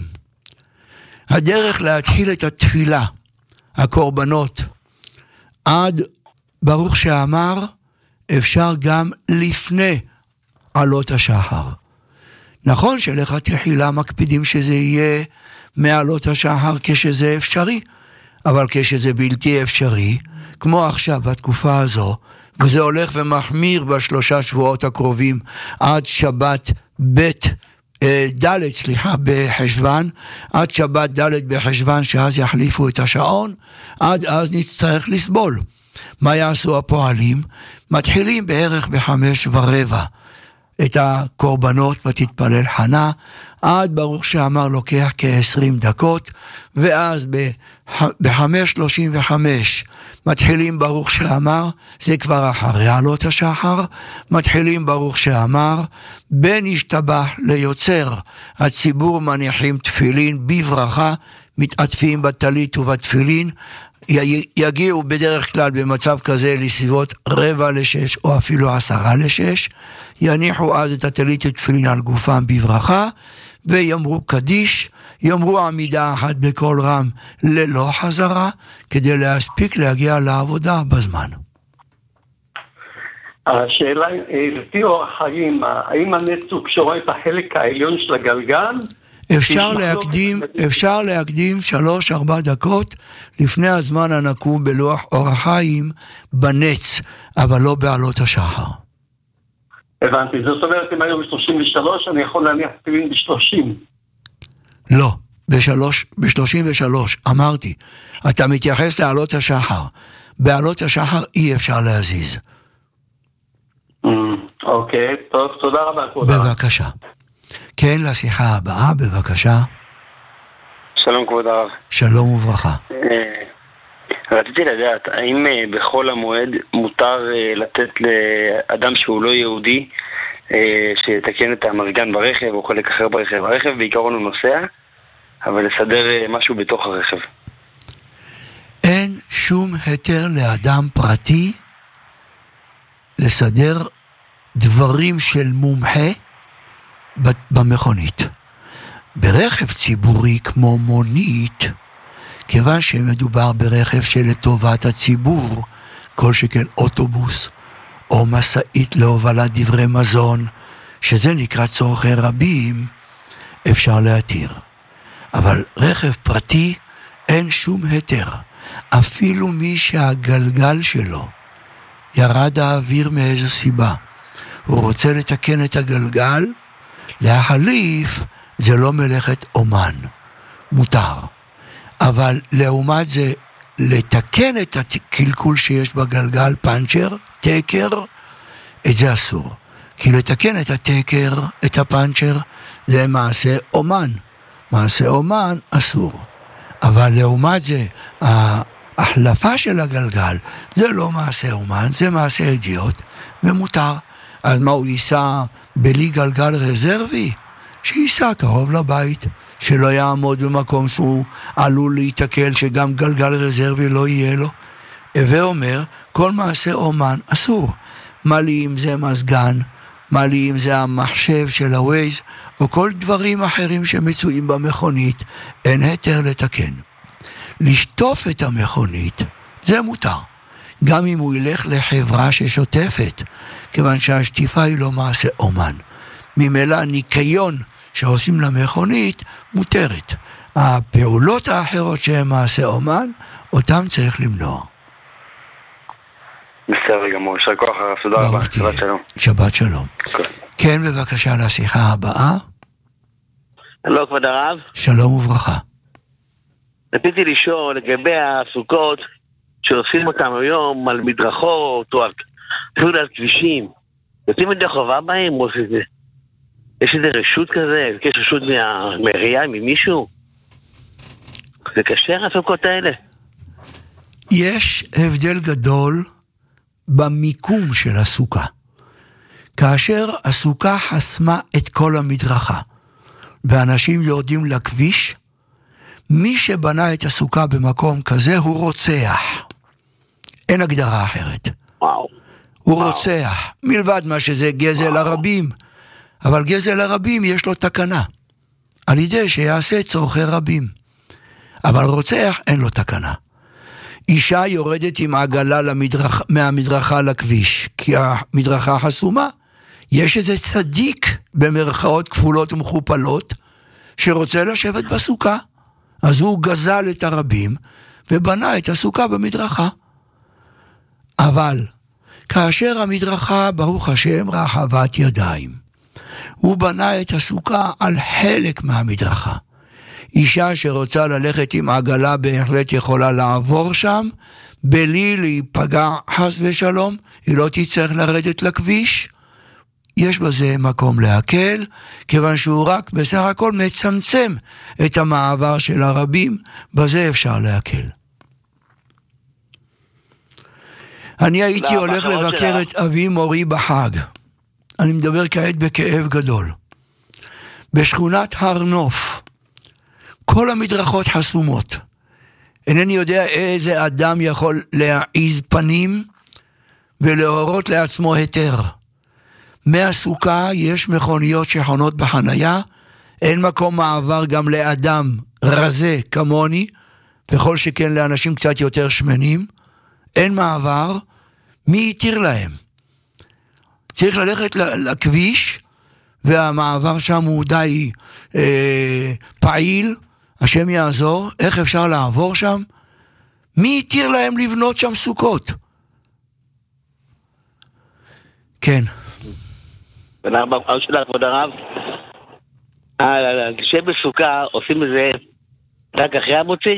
הדרך להתחיל את התפילה, הקורבנות, עד ברוך שאמר, אפשר גם לפני עלות השחר. נכון שלך תחילה מקפידים שזה יהיה מעלות השחר כשזה אפשרי, אבל כשזה בלתי אפשרי, כמו עכשיו בתקופה הזו, וזה הולך ומחמיר בשלושה שבועות הקרובים עד שבת בית ד' סליחה בחשבן, עד שבת ד' בחשבן שאז יחליפו את השעון, עד אז נצטרך לסבול. מה יעשו הפועלים? מתחילים בערך בחמש ורבע את הקורבנות ותתפלל חנה, עד ברוך שאמר לוקח כ-עשרים דקות, ואז ב-חמש שלושים וחמש מתחילים ברוך שאמר, זה כבר אחרי עלות השחר, מתחילים ברוך שאמר, בין השתבח ליוצר, הציבור מניחים תפילין בברכה, מתעטפים בטלית ובתפילין, יגיעו בדרך כלל במצב כזה לסביבות רבע לשש או אפילו עשרה לשש, יניחו אז את הטלית ותפילין על גופם בברכה, ויאמרו קדיש, יאמרו עמידה אחת בכל רם ללא חזרה, כדי להספיק להגיע לעבודה בזמן. השאלה, לפי אורח חיים, האם הנס הוא כשרואה את החלק העליון של הגלגל? אפשר להקדים, אפשר להקדים שלוש ארבע דקות לפני הזמן הנקוב בלוח אור החיים בנץ, אבל לא בעלות השחר. הבנתי, זאת אומרת, אם היו ב-שלושים ושלוש, אני יכול להניח תפילין ב-שלושים. לא, ב-שלושים ושלוש, אמרתי, אתה מתייחס לעלות השחר. בעלות השחר אי אפשר להזיז. אוקיי, טוב, תודה רבה. בבקשה. כן, לשיחה הבאה, בבקשה. שלום כבוד הרב. שלום וברכה. רציתי לדעת, האם בכל המועד מותר לתת לאדם שהוא לא יהודי שיתקן את המרגן ברכב או חלק אחר ברכב? הרכב בעיקרון הוא נוסע, אבל לסדר משהו בתוך הרכב. אין שום היתר לאדם פרטי לסדר דברים של מומחה במכונית. ברכב ציבורי כמו מונית, כיוון שמדובר ברכב שלטובת הציבור, כל שכן אוטובוס או מסעית להובלת דברי מזון, שזה נקרא צורכי רבים, אפשר להתיר. אבל רכב פרטי אין שום היתר. אפילו מי שהגלגל שלו ירד האוויר מאיזו סיבה, הוא רוצה לתקן את הגלגל, להחליף, זה לא מלאכת אומן, מותר. אבל לעומת זה, לתקן את הקלקול שיש בגלגל, פנצ'ר, תקר, את זה אסור. כי לתקן את התקר, את הפנצ'ר, זה מעשה אומן. מעשה אומן אסור. אבל לעומת זה, ההחלפה של הגלגל, זה לא מעשה אומן, זה מעשה אידיוט, ומותר. אז מה, הוא ייסע בלי גלגל רזרבי? שייסע קרוב לבית, שלא יעמוד במקום שהוא עלול להתקל, שגם גלגל רזרבי לא יהיה לו. הווה אומר, כל מעשה אומן אסור. מה לי אם זה מזגן, מה לי אם זה המחשב של הווייז, או כל דברים אחרים שמצויים במכונית, אין היתר לתקן. לשטוף את המכונית, זה מותר. גם אם הוא ילך לחברה ששוטפת, כיוון שהשטיפה היא לא מעשה אומן. ממילא הניקיון שעושים למכונית מותרת. הפעולות האחרות שהן מעשה אומן, אותם צריך למנוע. בסדר גמור, יישר כוח הרב, תודה רבה, שבת שלום. שבת שלום. כן, בבקשה לשיחה הבאה. הלו, כבוד הרב. שלום וברכה. רציתי לשאול לגבי הסוכות שעושים אותם היום על מדרכות או אפילו על כבישים. יוצאים ידי חובה בהם או שזה? יש איזה רשות כזה? יש רשות מהעירייה, ממישהו? זה קשה הסוכות האלה? יש הבדל גדול במיקום של הסוכה. כאשר הסוכה חסמה את כל המדרכה, ואנשים יורדים לכביש, מי שבנה את הסוכה במקום כזה הוא רוצח. אין הגדרה אחרת. וואו. הוא וואו. רוצח, מלבד מה שזה גזל וואו. הרבים. אבל גזל הרבים יש לו תקנה, על ידי שיעשה צורכי רבים. אבל רוצח אין לו תקנה. אישה יורדת עם עגלה למדרח, מהמדרכה לכביש, כי המדרכה חסומה. יש איזה צדיק במרכאות כפולות ומכופלות, שרוצה לשבת בסוכה. אז הוא גזל את הרבים, ובנה את הסוכה במדרכה. אבל, כאשר המדרכה, ברוך השם, רחבת ידיים, הוא בנה את הסוכה על חלק מהמדרכה. אישה שרוצה ללכת עם עגלה בהחלט יכולה לעבור שם, בלי להיפגע חס ושלום, היא לא תצטרך לרדת לכביש. יש בזה מקום להקל, כיוון שהוא רק בסך הכל מצמצם את המעבר של הרבים, בזה אפשר להקל. אני הייתי הולך לבקר את אבי מורי בחג. אני מדבר כעת בכאב גדול. בשכונת הר נוף, כל המדרכות חסומות. אינני יודע איזה אדם יכול להעיז פנים ולהורות לעצמו היתר. מהסוכה יש מכוניות שחונות בחנייה, אין מקום מעבר גם לאדם רזה כמוני, בכל שכן לאנשים קצת יותר שמנים, אין מעבר, מי יתיר להם? צריך ללכת לכביש והמעבר שם הוא די אה, פעיל, השם יעזור, איך אפשר לעבור שם? מי התיר להם לבנות שם סוכות? כן. ולארבע פעם של כבוד הרב, כשבסוכה עושים את זה רק אחרי המוציא?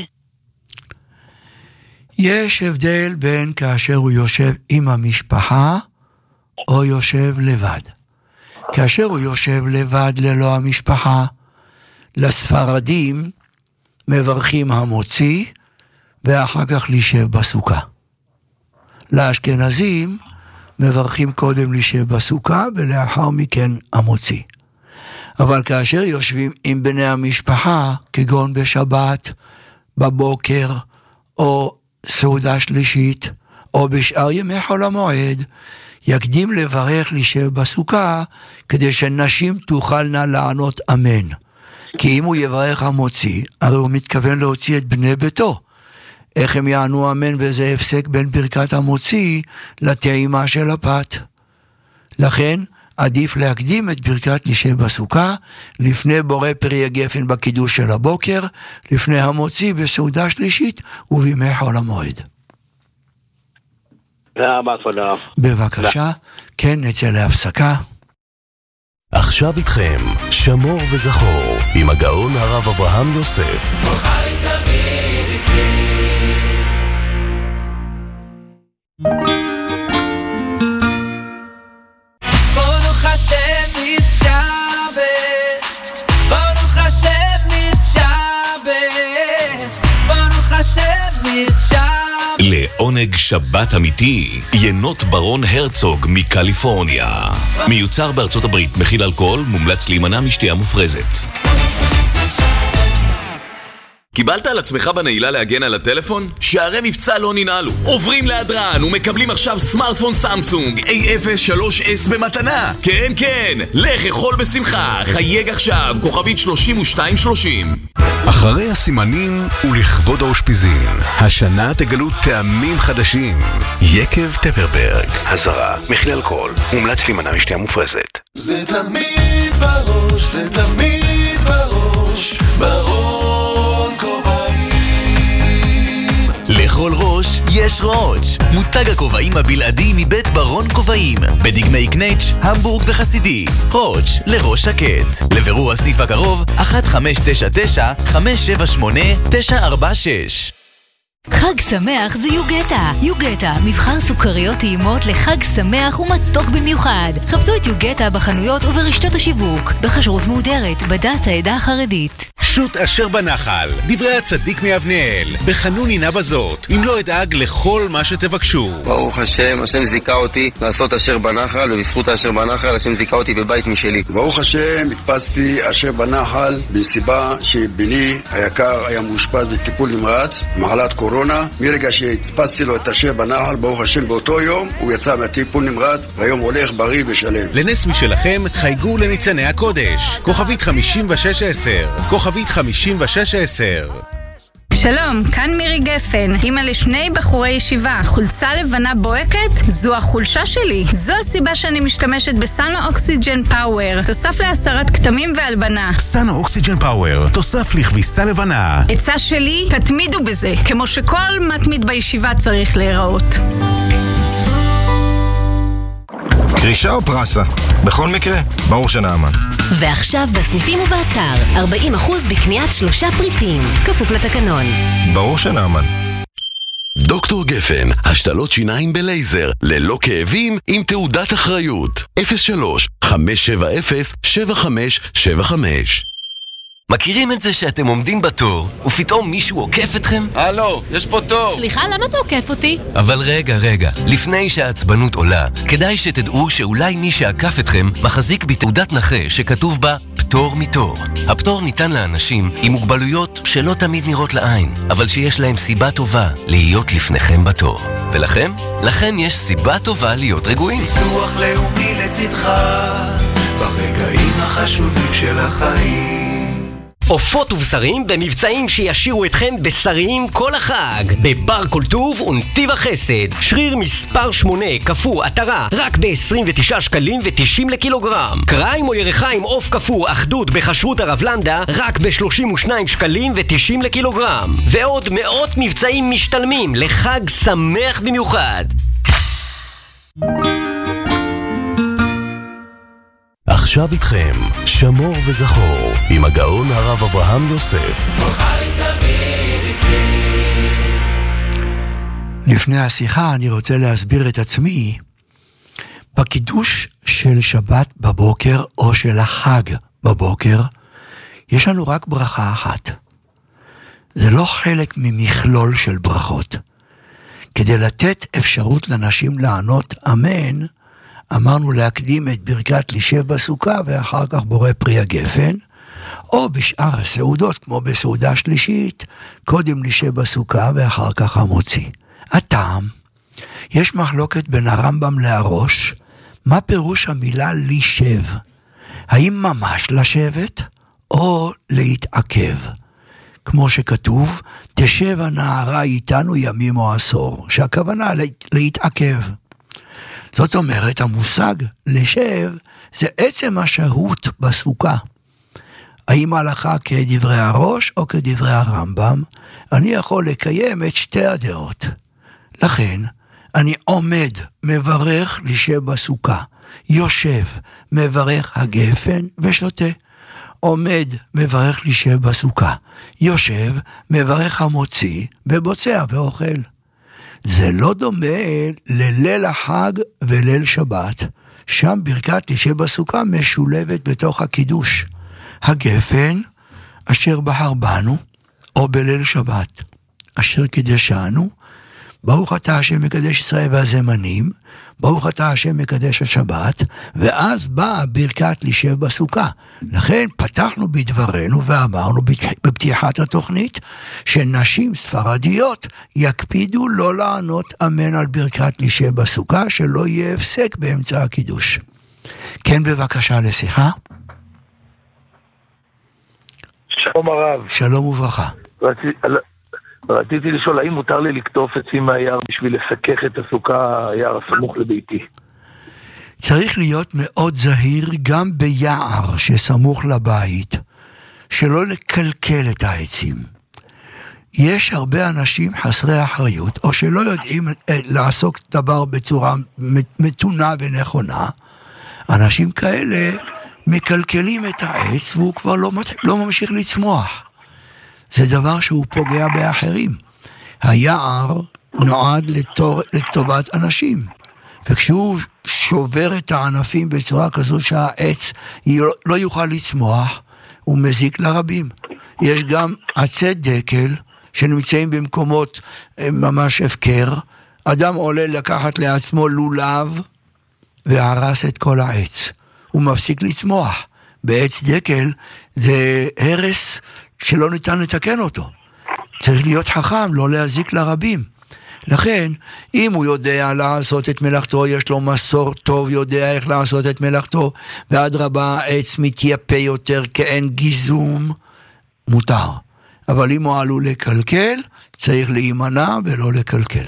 יש הבדל בין כאשר הוא יושב עם המשפחה או יושב לבד. כאשר הוא יושב לבד ללא המשפחה, לספרדים מברכים המוציא ואחר כך לישב בסוכה. לאשכנזים מברכים קודם לישב בסוכה ולאחר מכן המוציא. אבל כאשר יושבים עם בני המשפחה, כגון בשבת, בבוקר, או סעודה שלישית, או בשאר ימי חול המועד, יקדים לברך לישב בסוכה, כדי שנשים תוכלנה לענות אמן. כי אם הוא יברך המוציא, הרי הוא מתכוון להוציא את בני ביתו. איך הם יענו אמן, וזה הפסק בין ברכת המוציא לטעימה של הפת. לכן, עדיף להקדים את ברכת לישב בסוכה, לפני בורא פרי הגפן בקידוש של הבוקר, לפני המוציא בסעודה שלישית, ובימי חול המועד. תודה רבה, כבוד הרב. בבקשה, כן, נצא להפסקה. עכשיו איתכם, שמור וזכור, עם הגאון הרב אברהם יוסף. ברוך השם מתשבץ, ברוך השם מתשבץ, ברוך השם מתשבץ. לעונג שבת אמיתי, ינות ברון הרצוג מקליפורניה. מיוצר בארצות הברית, מכיל אלכוהול, מומלץ להימנע משתייה מופרזת. קיבלת על עצמך בנעילה להגן על הטלפון? שערי מבצע לא ננעלו. עוברים להדרן ומקבלים עכשיו סמארטפון סמסונג איי אפס שלוש אס במתנה. כן, כן, לך אכול בשמחה. חייג עכשיו, כוכבית שלושים ושתיים שלושים. אחרי הסימנים ולכבוד האושפיזין, השנה תגלו טעמים חדשים. יקב טפרברג, הזרה, מכיל אלכוהול, מומלץ להימנע משתייה מופרזת. זה תמיד בראש, זה תמיד בראש, ברון כובעים. לכל ראש יש ראש. מותג הכובעים הבלעדי מבית ברון כובעים, בדגמי קנץ', המבורג וחסידי. ראש לראש שקט. לבירור הסניף הקרוב אחת חמש תשע תשע חמש שבע שמונה תשע ארבע שש. חג שמח זה יוגטה. יוגטה, מבחר סוכריות טעימות לחג שמח ומתוק במיוחד. חפשו את יוגטה בחנויות וברשתות השיווק, בכשרות מהודרת, בדת העדה החרדית. שוט אשר בנחל, דברי הצדיק מאבנאל, בחנון עינה בזאת, אם לא אדאג לכל מה שתבקשו. ברוך השם, השם זיכה אותי לעשות אשר בנחל, ובזכות אשר בנחל, השם זיכה אותי בבית משלי. ברוך השם, התפסתי אשר בנחל, בסיבה שבני היקר היה מאושפז בטיפול נמרץ, מחלת קורונה. מרגע שהתפסתי לו את אשר בנחל, ברוך השם, באותו יום, הוא יצא מהטיפול נמרץ, והיום הולך בריא ושלם. לנס משלכם, חייגו לניצני הקודש. כוכבית חמישים ושש עשר. כוכבית חמישים ושש עשר. שלום, כאן מירי גפן, אמא לשני בחורי ישיבה. חולצה לבנה בוהקת? זו החולשה שלי. זו הסיבה שאני משתמשת בסאנו אוקסיג'ן פאוור. תוסף להסרת כתמים והלבנה. סאנו אוקסיג'ן פאוור, תוסף לכביסה לבנה. עצה שלי, תתמידו בזה, כמו שכל מתמיד בישיבה צריך להיראות. קרישה או פרסה? בכל מקרה, ברור שנאמן. ועכשיו בסניפים ובאתר, ארבעים אחוז בקניית שלושה פריטים, כפוף לתקנון. ברור שנאמן. דוקטור גפן, השתלות שיניים בלייזר, ללא כאבים, עם תעודת אחריות. אפס שלוש חמש שבע אפס שבע חמש שבע חמש. מכירים את זה שאתם עומדים בתור, ופתאום מישהו עוקף אתכם? הלו, יש פה תור. סליחה, למה אתה עוקף אותי? אבל רגע, רגע, לפני שהעצבנות עולה, כדאי שתדעו שאולי מי שעקף אתכם מחזיק בתעודת נכה שכתוב בה פטור מתור. הפטור ניתן לאנשים עם מוגבלויות שלא תמיד נראות לעין, אבל שיש להם סיבה טובה להיות לפניכם בתור. ולכם? לכם יש סיבה טובה להיות רגועים. ביטוח לאומי לצדך, ברגעים החשובים של החיים. עופות ובשרים במבצעים שישירו אתכם בשריים כל החג. בבר כל טוב ונתיב החסד. שריר מספר שמונה, קפוא, עטרה, רק ב-עשרים ותשעה שקלים ו-תשעים לקילוגרם. קריים או ירחיים עוף קפוא, אחדות בחשרות הרב לנדה, רק ב-שלושים ושניים שקלים ו-תשעים לקילוגרם. ועוד מאות מבצעים משתלמים לחג שמח במיוחד. עכשיו איתכם, שמור וזכור, עם הגאון הרב אברהם יוסף. לפני השיחה אני רוצה להסביר את עצמי. בקידוש של שבת בבוקר או של החג בבוקר, יש לנו רק ברכה אחת. זה לא חלק ממכלול של ברכות. כדי לתת אפשרות לנשים לענות אמן, אמרנו להקדים את ברכת לישב בסוכה ואחר כך בורא פרי הגפן, או בשאר הסעודות כמו בסעודה שלישית, קודם לישב בסוכה ואחר כך המוציא. הטעם, יש מחלוקת בין הרמב"ם להראש, מה פירוש המילה לישב? האם ממש לשבת או להתעכב? כמו שכתוב, תשב הנערה איתנו ימים או עשור, שהכוונה להתעכב. זאת אומרת, המושג לשב זה עצם השהות בסוכה. האם ההלכה כדברי הראש או כדברי הרמב"ם? אני יכול לקיים את שתי הדעות. לכן, אני עומד, מברך לשב בסוכה, יושב, מברך הגפן ושותה. עומד, מברך לשב בסוכה, יושב, מברך המוציא ובוצע ואוכל. זה לא דומה לליל החג וליל שבת, שם ברכת לשב בסוכה משולבת בתוך הקידוש. הגפן אשר בחר בנו, או בליל שבת, אשר קדשנו, ברוך אתה השם מקדש ישראל והזמנים, ברוך אתה השם מקדש השבת, ואז באה ברכת לשב בסוכה. לכן פתחנו בדברנו ואמרנו בפתיחת התוכנית, שנשים ספרדיות יקפידו לא לענות אמן על ברכת לשב בסוכה, שלא יהיה הפסק באמצע הקידוש. כן, בבקשה לשיחה. שלום הרב. שלום וברכה. רציתי, רציתי לשאול, האם מותר לי לקטוף עצים מהיער בשביל לסכך את הסוכה, היער הסמוך לביתי? צריך להיות מאוד זהיר גם ביער שסמוך לבית, שלא לקלקל את העצים. יש הרבה אנשים חסרי אחריות, או שלא יודעים לעסוק דבר בצורה מתונה ונכונה. אנשים כאלה מקלקלים את העץ, והוא כבר לא, לא ממשיך לצמוח. זה דבר שהוא פוגע באחרים. היער נועד לתור, לטובת אנשים. וכשהוא שובר את הענפים בצורה כזו שהעץ לא יוכל לצמוח, הוא מזיק לרבים. יש גם עצי דקל שנמצאים במקומות ממש הפקר. אדם עולה לקחת לעצמו לולב והרס את כל העץ. הוא מפסיק לצמוח. בעץ דקל זה הרס שלא ניתן לתקן אותו. צריך להיות חכם, לא להזיק לרבים. לכן, אם הוא יודע לעשות את מלאכתו, יש לו מסור טוב, יודע איך לעשות את מלאכתו, ועד רבה העץ מתייפה יותר כאין גיזום, מותר. אבל אם הוא עלול לקלקל, צריך להימנע ולא לקלקל.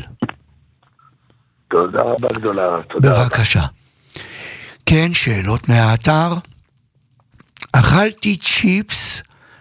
תודה רבה גדולה. תודה בבקשה. רבה. כן, שאלות מהאתר. אכלתי צ'יפס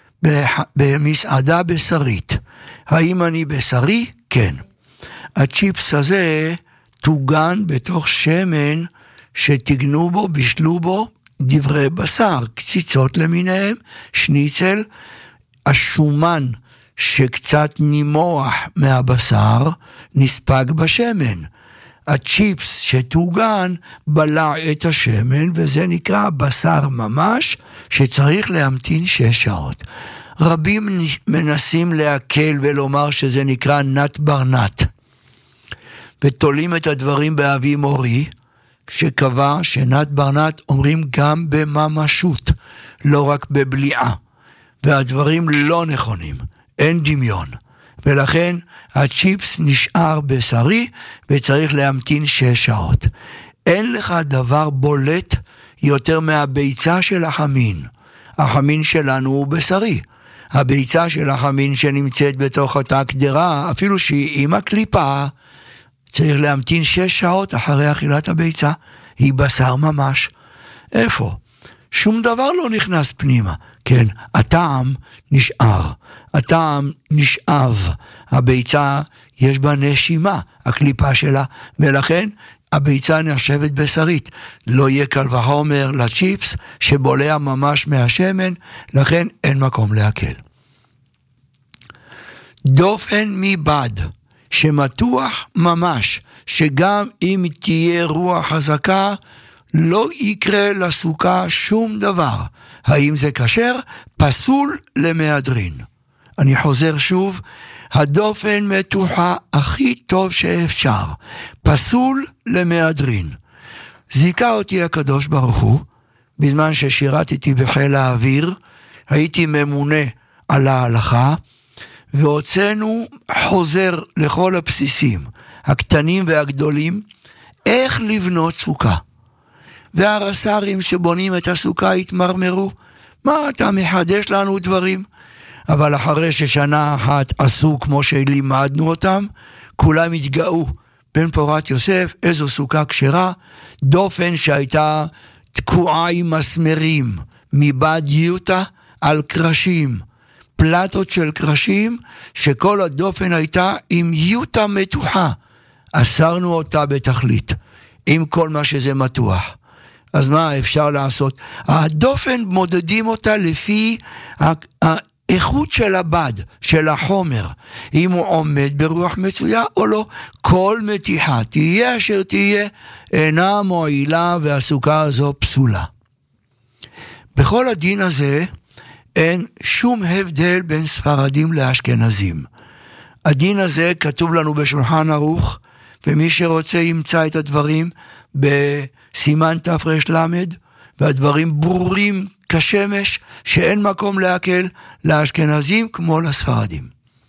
במסעדה בשרית. האם אני בשרי? כן. הצ'יפס הזה תוגן בתוך שמן שתגנו בו, בישלו בו דברי בשר, קציצות למיניהם, שניצל, השומן שקצת נימוח מהבשר נספג בשמן. הצ'יפס שתוגן בלע את השמן, וזה נקרא בשר ממש, שצריך להמתין שש שעות. רבים מנסים להקל ולומר שזה נקרא נת ברנת, ותולים את הדברים באבי מורי, שקבע שנת ברנת אומרים גם בממשות, לא רק בבליעה, והדברים לא נכונים, אין דמיון. ולכן הצ'יפס נשאר בשרי וצריך להמתין שש שעות. אין לך דבר בולט יותר מהביצה של החמין. החמין שלנו הוא בשרי. הביצה של החמין שנמצאת בתוך אותה קדרה, אפילו שהיא עם הקליפה, צריך להמתין שש שעות אחרי אכילת הביצה. היא בשר ממש. איפה? שום דבר לא נכנס פנימה. כן, הטעם נשאר. הטעם נשאב. הביצה יש בה נשימה, הקליפה שלה, ולכן הביצה נחשבת בשרית. לא יהיה קל וחומר לצ'יפס שבולע ממש מהשמן, לכן אין מקום להקל. דופן מבד שמתוח ממש, שגם אם תהיה רוח חזקה, לא יקרה לסוכה שום דבר. האם זה כשר? פסול למהדרין. אני חוזר שוב, הדופן מתוחה הכי טוב שאפשר. פסול למהדרין. זיכה אותי הקדוש ברוך הוא, בזמן ששירתתי בחיל האוויר, הייתי ממונה על ההלכה, והוצאנו חוזר לכל הבסיסים, הקטנים והגדולים, איך לבנות סוכה. והרס"רים שבונים את הסוכה התמרמרו, מה אתה מחדש לנו דברים? אבל אחרי ששנה אחת עשו כמו שלימדנו אותם, כולם התגאו. בן פורת יוסף, איזו סוכה כשרה, דופן שהייתה תקועה עם מסמרים, מבד יוטה על קרשים, פלטות של קרשים, שכל הדופן הייתה עם יוטה מתוחה. אסרנו אותה בתכלית, עם כל מה שזה מתוח. אז מה אפשר לעשות? הדופן מודדים אותה לפי האיכות של הבד, של החומר. אם הוא עומד ברוח מצויה או לא. כל מתיחה, תהיה אשר תהיה, אינה מועילה והסוכה הזו פסולה. בכל הדין הזה, אין שום הבדל בין ספרדים לאשכנזים. הדין הזה כתוב לנו בשולחן ערוך, ומי שרוצה ימצא את הדברים בסימן תפרש למד, והדברים ברורים כשמש, שאין מקום להקל לאשכנזים כמו לספרדים.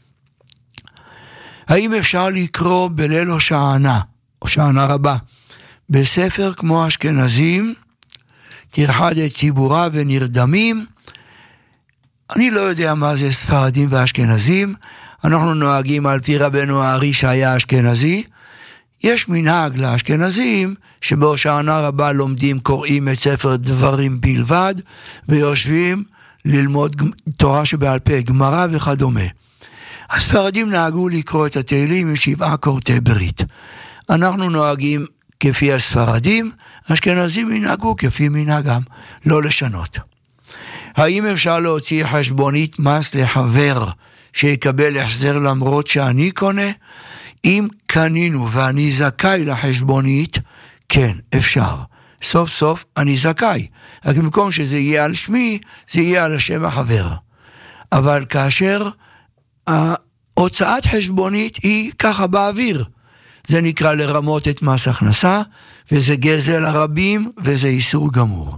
האם אפשר לקרוא בליל הושענא, הושענא רבה, בספר כמו אשכנזים, תרחד את ציבורה ונרדמים? אני לא יודע מה זה ספרדים ואשכנזים, אנחנו נוהגים על פי רבנו הארי שהיה אשכנזי. יש מנהג לאשכנזים שבהושענא רבה לומדים, קוראים את ספר דברים בלבד, ויושבים ללמוד תורה שבעל פה, גמרא וכדומה. הספרדים נהגו לקרוא את התהילים עם שבעה קורטי ברית. אנחנו נוהגים כפי הספרדים, אשכנזים ינהגו כפי מנהגם, לא לשנות. האם אפשר להוציא חשבונית מס לחבר שיקבל החזר למרות שאני קונה? אם קנינו ואני זכאי לחשבונית, כן, אפשר. סוף סוף אני זכאי. רק במקום שזה יהיה על שמי, זה יהיה על השם החבר. אבל כאשר ההוצאת חשבונית היא ככה באוויר, זה נקרא לרמות את מס הכנסה, וזה גזל הרבים, וזה איסור גמור.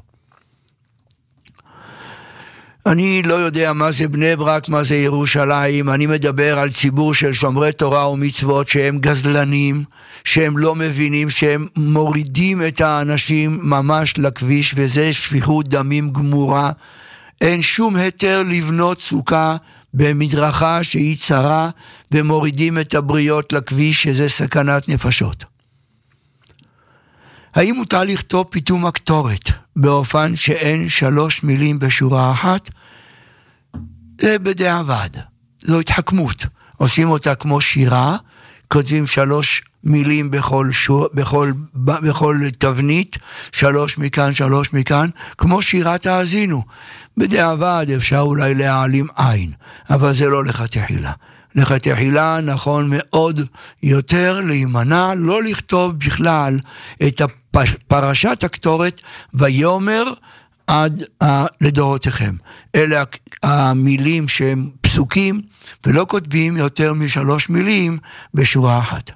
אני לא יודע מה זה בני ברק, מה זה ירושלים, אני מדבר על ציבור של שומרי תורה ומצוות שהם גזלנים, שהם לא מבינים, שהם מורידים את האנשים ממש לכביש, וזה שפיכות דמים גמורה. אין שום היתר לבנות סוכה במדרכה שהיא צרה, ומורידים את הבריות לכביש, שזה סכנת נפשות. האם מותר לכתוב פיתום הקטורת באופן שאין שלוש מילים בשורה אחת? זה בדיעבד, זו התחכמות. עושים אותה כמו שירה, כותבים שלוש מילים בכל, שור, בכל, בכל תבנית, שלוש מכאן, שלוש מכאן, כמו שירת האזינו. בדיעבד אפשר אולי להעלים עין, אבל זה לא לכתחילה. לכתחילה נכון מאוד יותר להימנע, לא לכתוב בכלל את פרשת הקטורת ויומר עד לדורותיכם. אלה המילים שהם פסוקים, ולא כותבים יותר משלוש מילים בשורה אחת.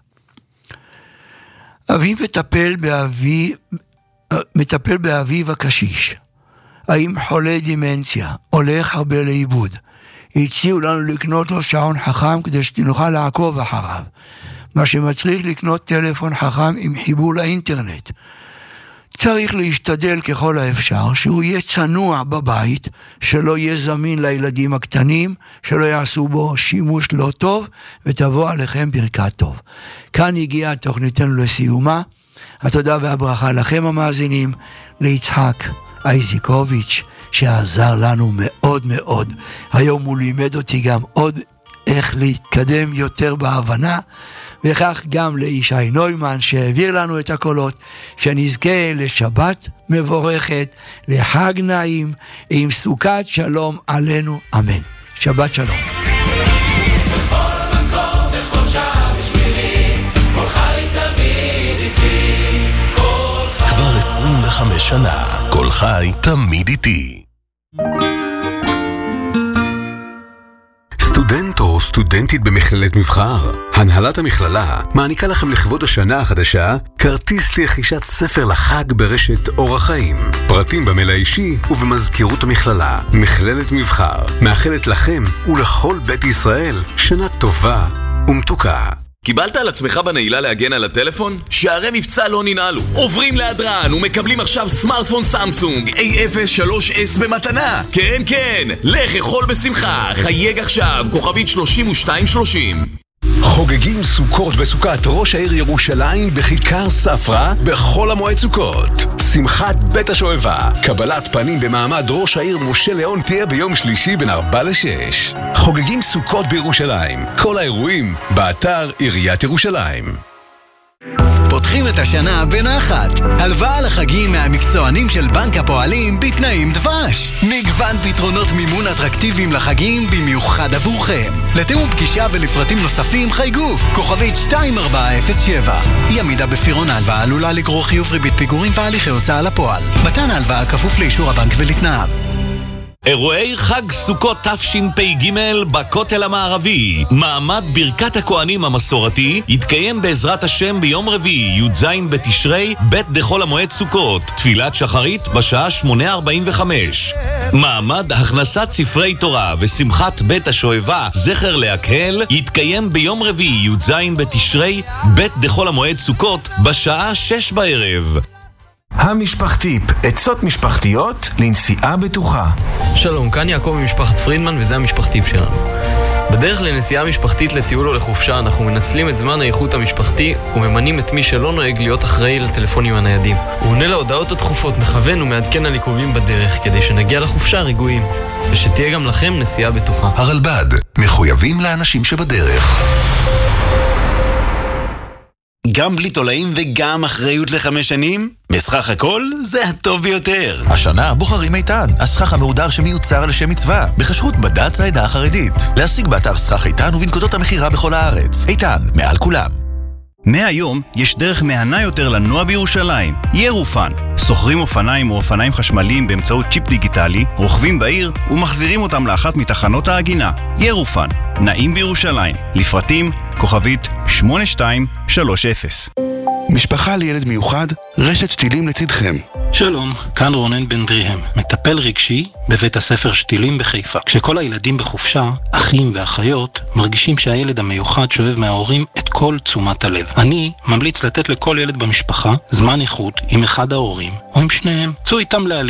אבי מטפל באבי, מטפל באביו הקשיש. האם חולה דימנציה, הולך הרבה לאיבוד. הציעו לנו לקנות לו שעון חכם כדי שנוכל לעקוב אחריו. מה שמצריך לקנות טלפון חכם עם חיבור לאינטרנט. צריך להשתדל ככל האפשר שהוא יהיה צנוע בבית, שלא יהיה זמין לילדים הקטנים, שלא יעשו בו שימוש לא טוב, ותבוא עליכם ברכת טוב. כאן הגיעה תוכניתנו לסיומה. התודה והברכה לכם המאזינים, ליצחק אייזיקוביץ' שעזר לנו מאוד מאוד. היום הוא לימד אותי גם עוד איך להתקדם יותר בהבנה, וכך גם לישי נוימן שהעביר לנו את הקולות, שנזכה לשבת מבורכת, לחג נעים, עם סוכת שלום עלינו, אמן. שבת שלום. כבר עשרים וחמש שנה, כל חי תמיד איתי. סטודנט או סטודנטית במכללת מבחר, הנהלת המכללה מעניקה לכם לכבוד השנה החדשה כרטיס לרכישת ספר לחג ברשת אור החיים. פרטים במייל האישי ובמזכירות המכללה. מכללת מבחר מאחלת לכם ולכל בית ישראל שנה טובה ומתוקה. קיבלת על עצמך בנעילה להגן על הטלפון? שערי מבצע לא ננעלו. עוברים להדרן ומקבלים עכשיו סמארטפון סמסונג איי אפס שלוש אס במתנה. כן, כן, לך אכול בשמחה. חייג עכשיו, כוכבית שלושים ושתיים שלושים. חוגגים סוכות בסוכת ראש העיר ירושלים בכיכר ספרא בחול המועד סוכות. שמחת בית השואבה, קבלת פנים במעמד ראש העיר משה ליאון תהיה ביום שלישי בין ארבע לשש. חוגגים סוכות בירושלים, כל האירועים באתר עיריית ירושלים. פותחים את השנה בנחת. הלוואה לחגים מהמקצוענים של בנק הפועלים בתנאים דבש. מגוון פתרונות מימון אטרקטיביים לחגים במיוחד עבורכם. לתיאום פגישה ולפרטים נוספים חייגו כוכבית שתיים ארבע אפס שבע. אי עמידה בפירעון ההלוואה עלולה לגרור חיוב ריבית פיגורים והליכי הוצאה לפועל. מתן ההלוואה כפוף לאישור הבנק ולתנאיו. אירועי חג סוכות תשפ"ג בכותל המערבי. מעמד ברכת הכהנים המסורתי יתקיים בעזרת השם ביום רביעי י"ז בתשרי ב' דחול המועד סוכות. תפילת שחרית בשעה שמונה ארבעים וחמש. מעמד הכנסת ספרי תורה ושמחת בית השואבה זכר להקהל יתקיים ביום רביעי י"ז בתשרי ב' דחול המועד סוכות בשעה שש בערב. המשפחתיפ, עצות משפחתיות לנסיעה בטוחה. שלום, כאן יעקב ממשפחת פרידמן וזה המשפחתיפ שלנו. בדרך לנסיעה משפחתית לטיול או לחופשה אנחנו מנצלים את זמן האיכות המשפחתי וממנים את מי שלא נוהג להיות אחראי לטלפונים הניידים. הוא עונה להודעות הדחופות, מכוון ומעדכן על עיכובים בדרך כדי שנגיע לחופשה רגועים ושתהיה גם לכם נסיעה בטוחה. הרלב"ד, מחויבים לאנשים שבדרך. גם בלי תולעים וגם אחריות לחמש שנים? בסכך הכל זה הטוב ביותר. השנה בוחרים איתן, הסכך המהודר שמיוצר לשם מצווה, בחשרות בד"ץ העדה החרדית. להשיג באתר סכך איתן ובנקודות המחירה בכל הארץ. איתן, מעל כולם. מהיום יש דרך מהנה יותר לנוע בירושלים. ירופן. סוחרים אופניים או אופניים חשמליים באמצעות צ'יפ דיגיטלי, רוכבים בעיר ומחזירים אותם לאחת מתחנות ההגינה. ירופן. נעים בירושלים. לפרטים כוכבית שמונה שתיים שלוש אפס. משפחה לילד מיוחד, רשת שתילים לצדכם. שלום, כאן רונן בן דריהם, מטפל רגשי בבית הספר שתילים בחיפה. כשכל הילדים בחופשה, אחים ואחיות מרגישים שהילד המיוחד שואב מההורים את כל תשומת הלב. אני ממליץ לתת לכל ילד במשפחה זמן איכות עם אחד ההורים או עם שניהם. צאו איתם להליך.